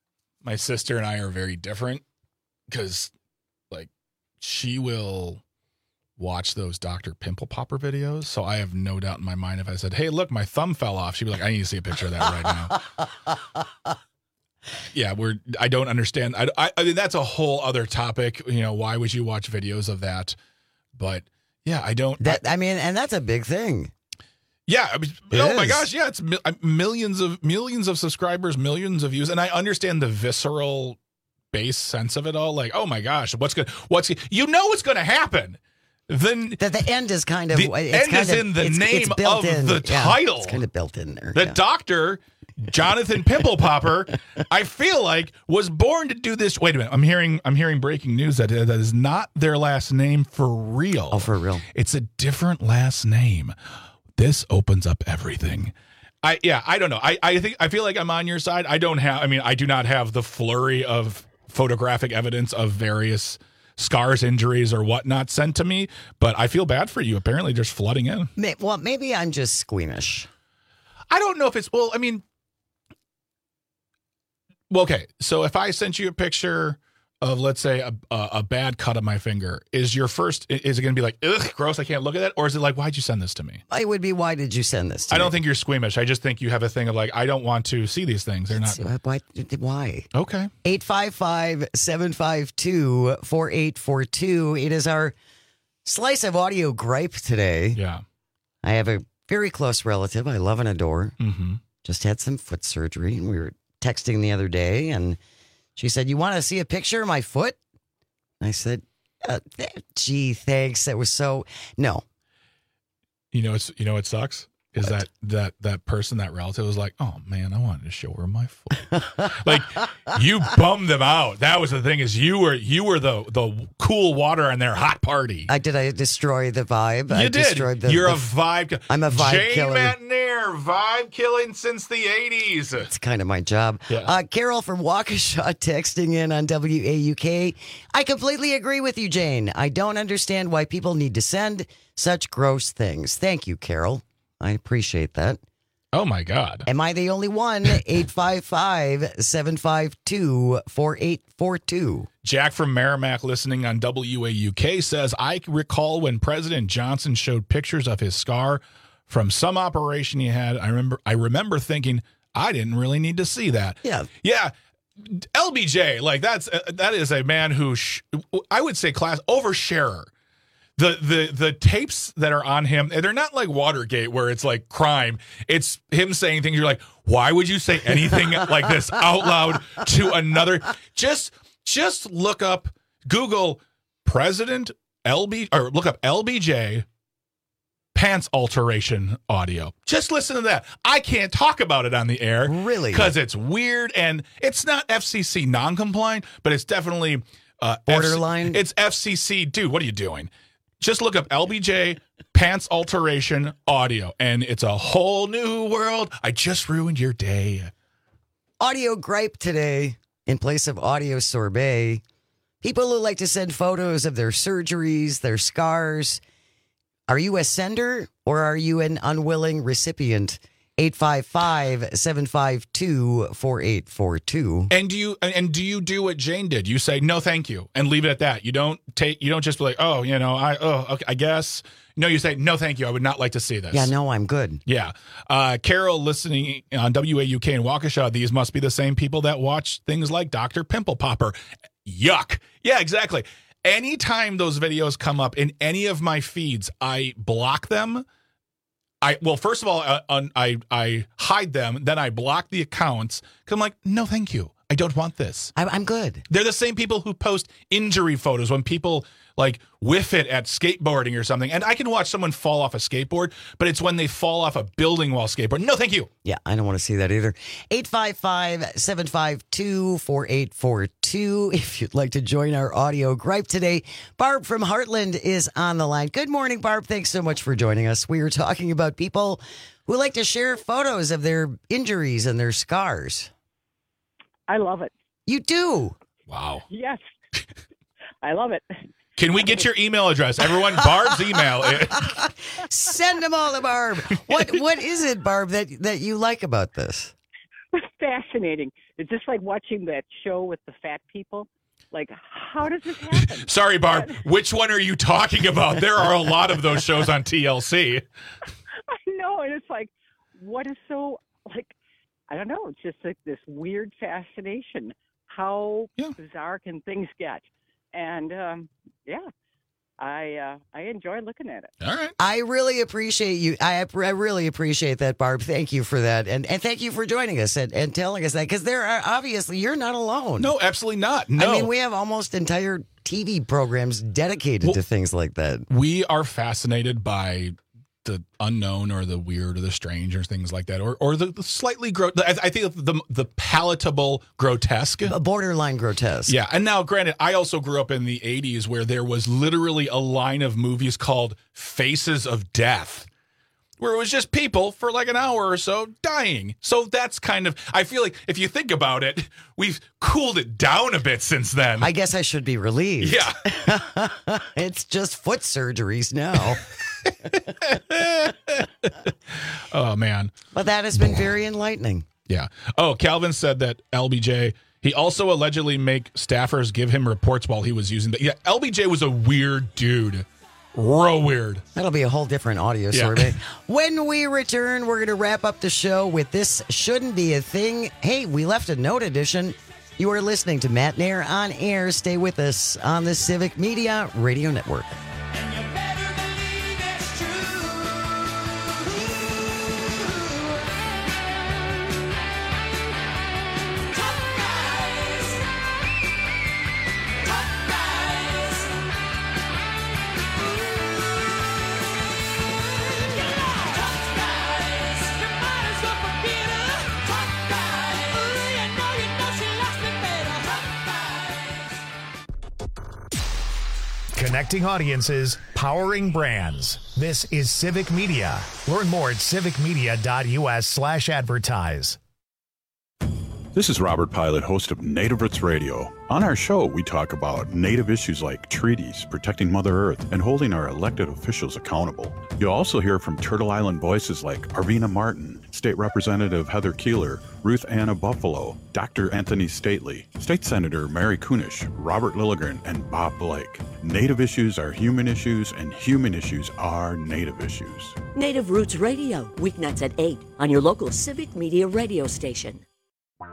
my sister and I are very different because, like, she will watch those Doctor Pimple Popper videos. So I have no doubt in my mind if I said, hey, look, my thumb fell off, she'd be like, I need to see a picture of that right now. Yeah, we're. I don't understand. I, I, I mean, that's a whole other topic. You know, why would you watch videos of that? But yeah, I don't. That I mean, and that's a big thing. Yeah. I mean, It oh my is. gosh. Yeah. It's mi- millions of millions of subscribers, millions of views. And I understand the visceral base sense of it all. Like, oh my gosh, what's going to, what's, you know, what's going to happen. Then that the end is kind of, the it's end kind is of, in the it's, name it's built of in. the Yeah, title. it's kind of built in there. The yeah. doctor, Jonathan Pimple Popper, I feel like was born to do this. Wait a minute. I'm hearing, I'm hearing breaking news that that is not their last name for real. Oh, for real. It's a different last name. This opens up everything. I yeah, I don't know. I, I think I feel like I'm on your side. I don't have I mean, I do not have the flurry of photographic evidence of various scars, injuries, or whatnot sent to me, but I feel bad for you. Apparently just flooding in. May- Well, maybe I'm just squeamish. I don't know if it's well, I mean well, okay. So if I sent you a picture of, let's say, a, a, a bad cut of my finger, is your first, is it going to be like, ugh, gross, I can't look at that? Or is it like, why'd you send this to me? It would be, why did you send this to I me? don't think you're squeamish. I just think you have a thing of like, I don't want to see these things. They're not. Why? Why? Okay. eight five five, seven five two, four eight four two. It is our slice of audio gripe today. Yeah. I have a very close relative I love and adore. Mm-hmm. Just had some foot surgery, and we were texting the other day, and she said, you want to see a picture of my foot? I said, uh, th- gee, thanks. That was so, no. You know, it's, you know, what sucks is that, that, that person, that relative was like, oh man, I wanted to show her my foot. Like you bummed them out. That was the thing is you were, you were the, the cool water on their hot party. I did. I destroy the vibe. You I did. destroyed the, You're the, a vibe. I'm a vibe Jane killer. Matnair, vibe killing since the eighties. It's kind of my job. Yeah. Uh, Carol from Waukesha texting in on W A U K. I completely agree with you, Jane. I don't understand why people need to send such gross things. Thank you, Carol. I appreciate that. Oh, my God. Am I the only one? eight five five, seven five two, four eight four two. Jack from Merrimack listening on W A U K says, I recall when President Johnson showed pictures of his scar from some operation he had. I remember I remember thinking, I didn't really need to see that. Yeah. Yeah. L B J, like that's uh, that is a man who sh- I would say class oversharer. The, the the tapes that are on him, they're not like Watergate where it's like crime. It's him saying things. You're like, why would you say anything like this out loud to another? Just just look up, Google President L B or look up L B J pants alteration audio. Just listen to that. I can't talk about it on the air. Really? Because it's weird and it's not F C C non-compliant, but it's definitely uh, borderline. F C- it's F C C. Dude, what are you doing? Just look up L B J pants alteration audio, and it's a whole new world. I just ruined your day. Audio gripe today in place of audio sorbet. People who like to send photos of their surgeries, their scars. Are you a sender or are you an unwilling recipient? eight five five, seven five two, four eight four two. And do you and do you do what Jane did? You say no, thank you, and leave it at that. You don't take. You don't just be like, oh, you know, I oh, okay, I guess. No, you say no, thank you. I would not like to see this. Yeah, no, I'm good. Yeah, uh, Carol listening on W A U K in Waukesha. These must be the same people that watch things like Doctor Pimple Popper. Yuck. Yeah, exactly. Anytime those videos come up in any of my feeds, I block them. I well, first of all, uh, un, I I hide them. Then I block the accounts because I'm like, no, thank you. I don't want this. I'm, I'm good. They're the same people who post injury photos when people like whiff it at skateboarding or something. And I can watch someone fall off a skateboard, but it's when they fall off a building while skateboarding. No, thank you. Yeah, I don't want to see that either. eight five five, seven five two, four eight four two. If you'd like to join our audio gripe today, Barb from Heartland is on the line. Good morning, Barb. Thanks so much for joining us. We were talking about people who like to share photos of their injuries and their scars. I love it. You do? Wow. Yes. I love it. Can we get your email address? Everyone, Barb's email. Send them all to Barb. What What is it, Barb, that, that you like about this? Fascinating. It's just like watching that show with the fat people. Like, how does this happen? Sorry, Barb. Which one are you talking about? There are a lot of those shows on T L C. I know. And it's like, what is so, like, I don't know. It's just like this weird fascination. How yeah. bizarre can things get? And, um, yeah, I uh, I enjoy looking at it. All right. I really appreciate you. I, I really appreciate that, Barb. Thank you for that. And and thank you for joining us and, and telling us that. Because there are obviously, you're not alone. No, absolutely not. No. I mean, we have almost entire T V programs dedicated well, to things like that. We are fascinated by the unknown or the weird or the strange or things like that, or or the, the slightly gro- I, I think the the palatable grotesque, a borderline grotesque. Yeah, and now granted, I also grew up in the eighties where there was literally a line of movies called Faces of Death, where it was just people for like an hour or so dying. So that's kind of, I feel like if you think about it, we've cooled it down a bit since then. I guess I should be relieved. Yeah. It's just foot surgeries now. Oh, man. But that has been very enlightening. Yeah. Oh, Calvin said that L B J, he also allegedly make staffers give him reports while he was using the. Yeah, L B J was a weird dude. Real weird. That'll be a whole different audio yeah. survey. When we return, we're going to wrap up the show with This Shouldn't Be a Thing. Hey, we left a note edition. You are listening to Matt Nair on air. Stay with us on the Civic Media Radio Network. Connecting audiences, powering brands. This is Civic Media. Learn more at civicmedia.us slash advertise. This is Robert Pilot, host of Native Roots Radio. On our show, we talk about Native issues like treaties, protecting Mother Earth, and holding our elected officials accountable. You'll also hear from Turtle Island voices like Arvina Martin, State Representative Heather Keeler, Ruth Anna Buffalo, Doctor Anthony Stately, State Senator Mary Kunish, Robert Lilligren, and Bob Blake. Native issues are human issues, and human issues are Native issues. Native Roots Radio, weeknights at eight on your local Civic Media radio station.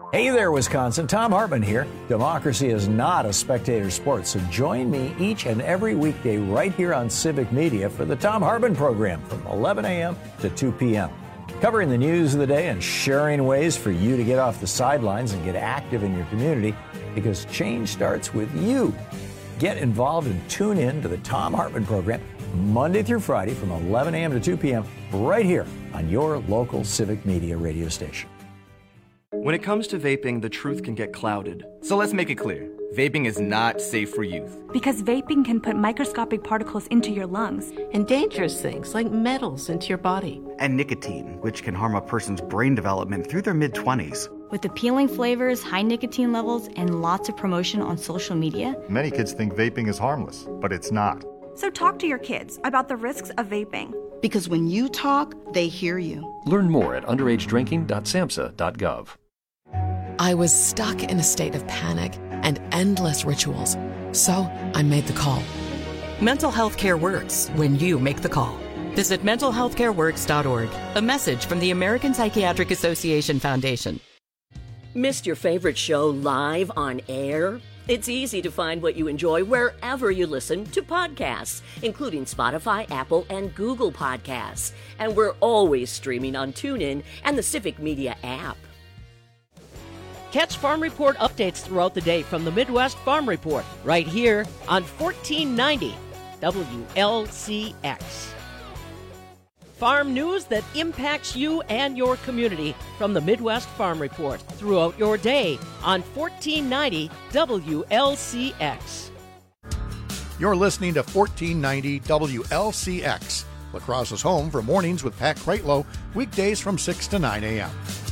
Hey there, Wisconsin. Tom Hartman here. Democracy is not a spectator sport, so join me each and every weekday right here on Civic Media for the Tom Hartman program from eleven a.m. to two p.m. Covering the news of the day and sharing ways for you to get off the sidelines and get active in your community, because change starts with you. Get involved and tune in to the Tom Hartman program Monday through Friday from eleven a.m. to two p.m. right here on your local Civic Media radio station. When it comes to vaping, the truth can get clouded. So let's make it clear. Vaping is not safe for youth. Because vaping can put microscopic particles into your lungs. And dangerous things like metals into your body. And nicotine, which can harm a person's brain development through their mid-twenties. With appealing flavors, high nicotine levels, and lots of promotion on social media. Many kids think vaping is harmless, but it's not. So talk to your kids about the risks of vaping. Because when you talk, they hear you. Learn more at underage drinking dot samhsa dot gov. I was stuck in a state of panic and endless rituals, so I made the call. Mental health care works when you make the call. Visit mental health care works dot org. A message from the American Psychiatric Association Foundation. Missed your favorite show live on air? It's easy to find what you enjoy wherever you listen to podcasts, including Spotify, Apple, and Google Podcasts. And we're always streaming on TuneIn and the Civic Media app. Catch Farm Report updates throughout the day from the Midwest Farm Report, right here on fourteen ninety W L C X. Farm news that impacts you and your community from the Midwest Farm Report throughout your day on fourteen ninety W L C X. You're listening to fourteen ninety W L C X, La Crosse's home for mornings with Pat Kreitlow, weekdays from six to nine a.m.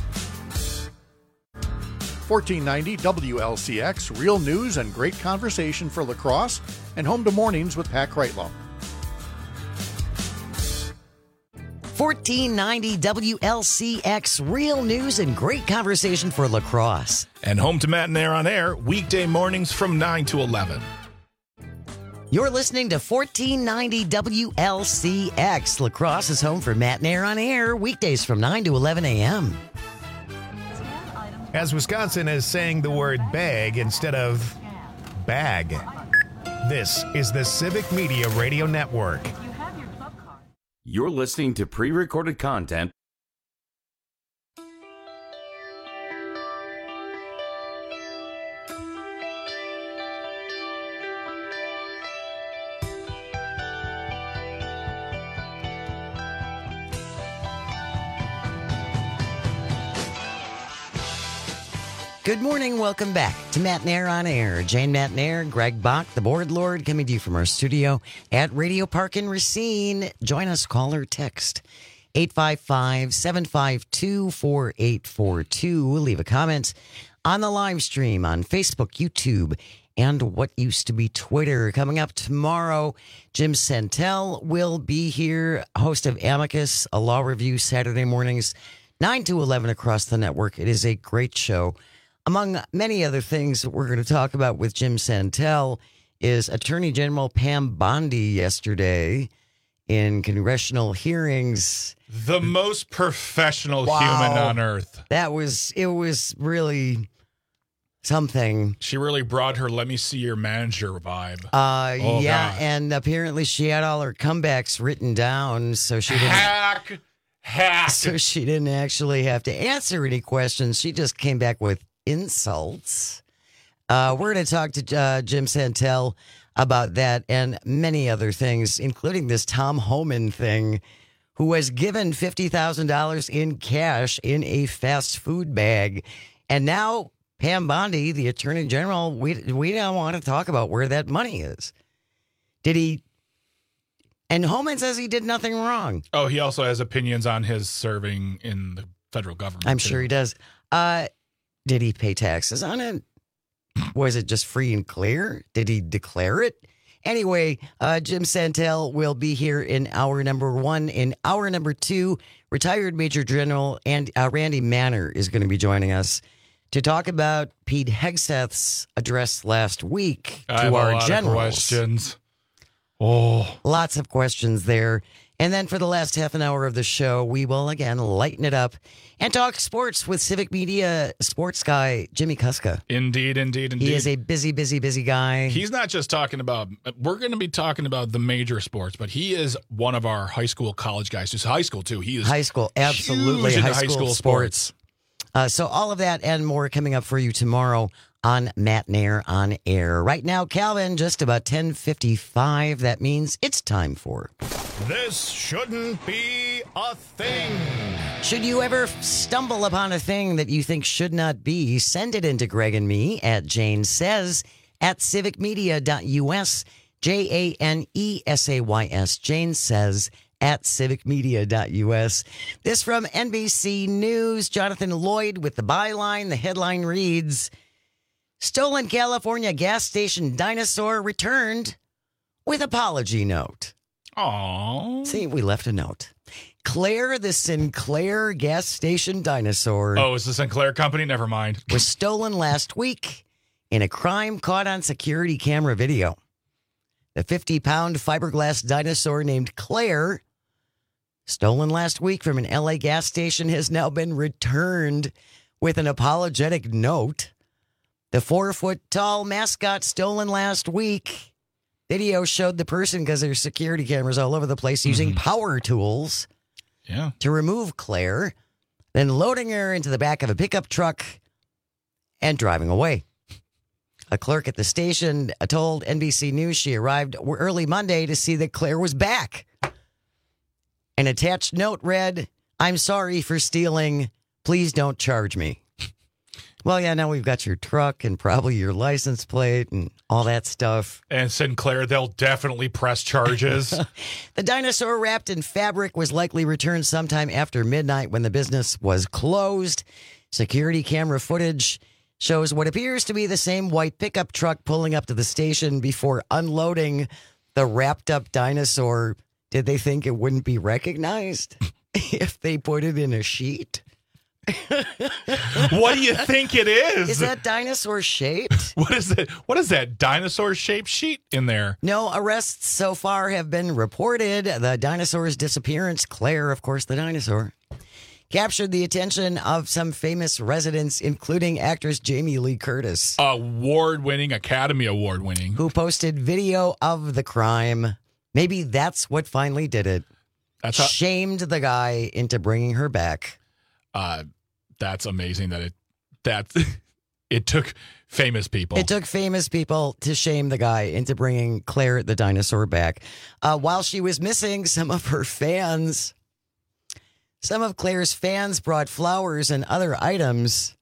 fourteen ninety W L C X, real news and great conversation for La Crosse, and home to mornings with Pat Kreitlow. fourteen ninety W L C X, real news and great conversation for La Crosse. And home to Matt and Air on Air, weekday mornings from nine to eleven. You're listening to fourteen ninety W L C X. La Crosse is home for Matt and Air on Air, weekdays from nine to eleven a.m. As Wisconsin is saying the word bag instead of bag. This is the Civic Media Radio Network. You're listening to pre-recorded content. Good morning. Welcome back to Matt and Air on Air. Jane Matt and Air, Greg Bach, the board lord, coming to you from our studio at Radio Park in Racine. Join us, call or text eight five five, seven five two, four eight four two. Leave a comment on the live stream on Facebook, YouTube, and what used to be Twitter. Coming up tomorrow, Jim Santel will be here, host of Amicus, a law review Saturday mornings, nine to eleven across the network. It is a great show. Among many other things that we're going to talk about with Jim Santel is Attorney General Pam Bondi yesterday in congressional hearings. The most professional Wow. human on earth. That was, it was really something. She really brought her let me see your manager vibe. Uh, Oh, yeah, God. and apparently she had all her comebacks written down, so she didn't. Hack! Hack! So she didn't actually have to answer any questions. She just came back with insults. Uh, we're going to talk to uh, Jim Santel about that and many other things, including this Tom Homan thing, who was given fifty thousand dollars in cash in a fast food bag. And now Pam Bondi, the Attorney General, we, we don't want to talk about where that money is. Did he... And Homan says he did nothing wrong. Oh, he also has opinions on his serving in the federal government. I'm too. sure he does. Uh, did he pay taxes on it? Was it just free and clear? Did he declare it? Anyway, uh, Jim Santel will be here in hour number one. In hour number two, retired Major General and uh, Randy Manner is going to be joining us to talk about Pete Hegseth's address last week I to have our a lot generals. of questions. Oh, Lots of questions there. And then for the last half an hour of the show, we will again lighten it up and talk sports with Civic Media sports guy Jimmy Kuska. Indeed, indeed, indeed. He is a busy, busy, busy guy. He's not just talking about, we're going to be talking about the major sports, but he is one of our high school, college guys. Just high school, too. He is high school, absolutely. Huge High, into high school, school sports. sports. Uh, so all of that and more coming up for you tomorrow on Matt Nair on Air. Right now, Calvin, just about ten fifty-five. That means it's time for... This shouldn't be a thing. Should you ever stumble upon a thing that you think should not be, send it into Greg and me at Jane Says at civic media dot U S, J A N E S A Y S, Jane Says at civic media dot U S. This from N B C News, Jonathan Lloyd with the byline. The headline reads, Stolen California gas station dinosaur returned with apology note. Aww. See, we left a note. Claire, the Sinclair gas station dinosaur. Oh, it's the Sinclair company? Never mind. Was stolen last week in a crime caught on security camera video. The fifty-pound fiberglass dinosaur named Claire, stolen last week from an L A gas station, has now been returned with an apologetic note. The four-foot-tall mascot stolen last week. Video showed the person, because there's security cameras all over the place, using mm-hmm. power tools yeah. to remove Claire, then loading her into the back of a pickup truck and driving away. A clerk at the station told N B C News she arrived early Monday to see that Claire was back. An attached note read, I'm sorry for stealing. Please don't charge me. Well, yeah, now we've got your truck and probably your license plate and all that stuff. And Sinclair, they'll definitely press charges. The dinosaur wrapped in fabric was likely returned sometime after midnight when the business was closed. Security camera footage shows what appears to be the same white pickup truck pulling up to the station before unloading the wrapped-up dinosaur. Did they think it wouldn't be recognized if they put it in a sheet? What do you think it is? Is that dinosaur shaped? What is that? What is that dinosaur shaped sheet in there? No arrests so far have been reported. The dinosaur's disappearance, Claire, of course, the dinosaur, captured the attention of some famous residents, including actress Jamie Lee Curtis. Award-winning, Academy Award-winning. Who posted video of the crime. Maybe that's what finally did it. That's how- Shamed the guy into bringing her back. Uh, that's amazing that it that it took famous people. It took famous people to shame the guy into bringing Claire the dinosaur back. Uh, while she was missing, some of her fans, some of Claire's fans brought flowers and other items.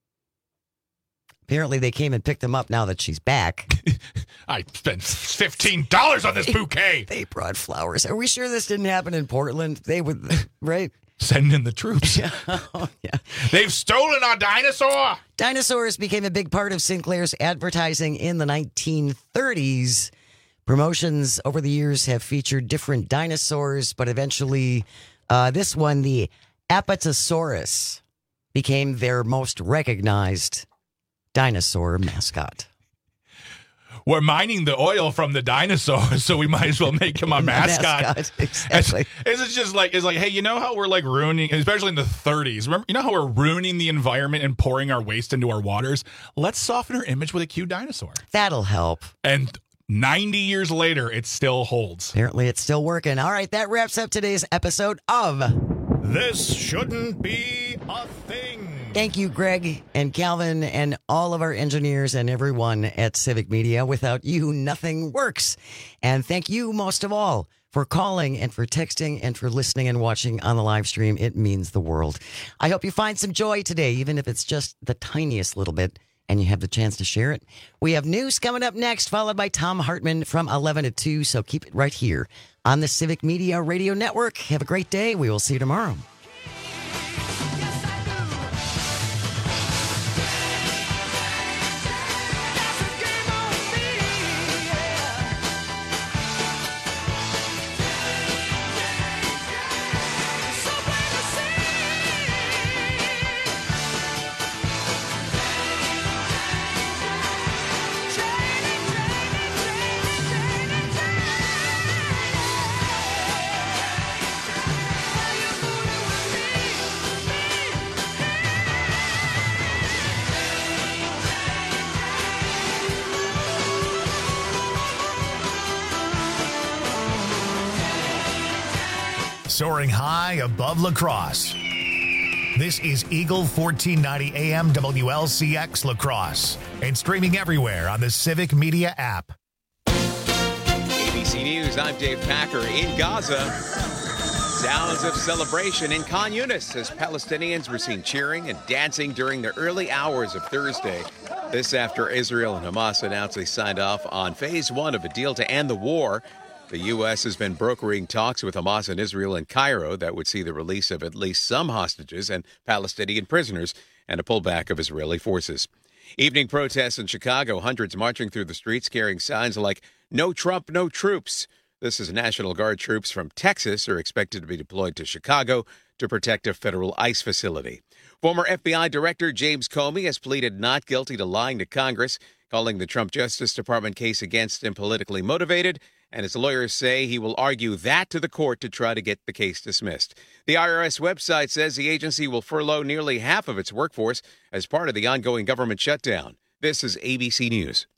Apparently, they came and picked them up now that she's back. I spent fifteen dollars on this bouquet. They brought flowers. Are we sure this didn't happen in Portland? They would, right? Send in the troops. Yeah. Oh, yeah. They've stolen our dinosaur. Dinosaurs became a big part of Sinclair's advertising in the nineteen thirties. Promotions over the years have featured different dinosaurs, but eventually uh, this one, the Apatosaurus, became their most recognized dinosaur mascot. We're mining the oil from the dinosaurs, so we might as well make him a mascot. mascot. Exactly. It's, it's just like, it's like, hey, you know how we're like ruining, especially in the thirties, remember, you know how we're ruining the environment and pouring our waste into our waters? Let's soften our image with a cute dinosaur. That'll help. And ninety years later, it still holds. Apparently, it's still working. All right, that wraps up today's episode of This Shouldn't Be a Thing. Thank you, Greg and Calvin and all of our engineers and everyone at Civic Media. Without you, nothing works. And thank you most of all for calling and for texting and for listening and watching on the live stream. It means the world. I hope you find some joy today, even if it's just the tiniest little bit, and you have the chance to share it. We have news coming up next, followed by Tom Hartman from eleven to two. So keep it right here on the Civic Media Radio Network. Have a great day. We will see you tomorrow. soaring high above La Crosse. This is Eagle fourteen ninety A M W L C X La Crosse and streaming everywhere on the Civic Media app. A B C News, I'm Dave Packer. In Gaza, sounds of celebration in Khan Yunis as Palestinians were seen cheering and dancing during the early hours of Thursday. This after Israel and Hamas announced they signed off on phase one of a deal to end the war. The U S has been brokering talks with Hamas and Israel in Cairo that would see the release of at least some hostages and Palestinian prisoners and a pullback of Israeli forces. Evening protests in Chicago, hundreds marching through the streets carrying signs like, "No Trump, no troops." This is National Guard troops from Texas are expected to be deployed to Chicago to protect a federal ICE facility. Former F B I Director James Comey has pleaded not guilty to lying to Congress, calling the Trump Justice Department case against him politically motivated, and his lawyers say he will argue that to the court to try to get the case dismissed. The I R S website says the agency will furlough nearly half of its workforce as part of the ongoing government shutdown. This is A B C News.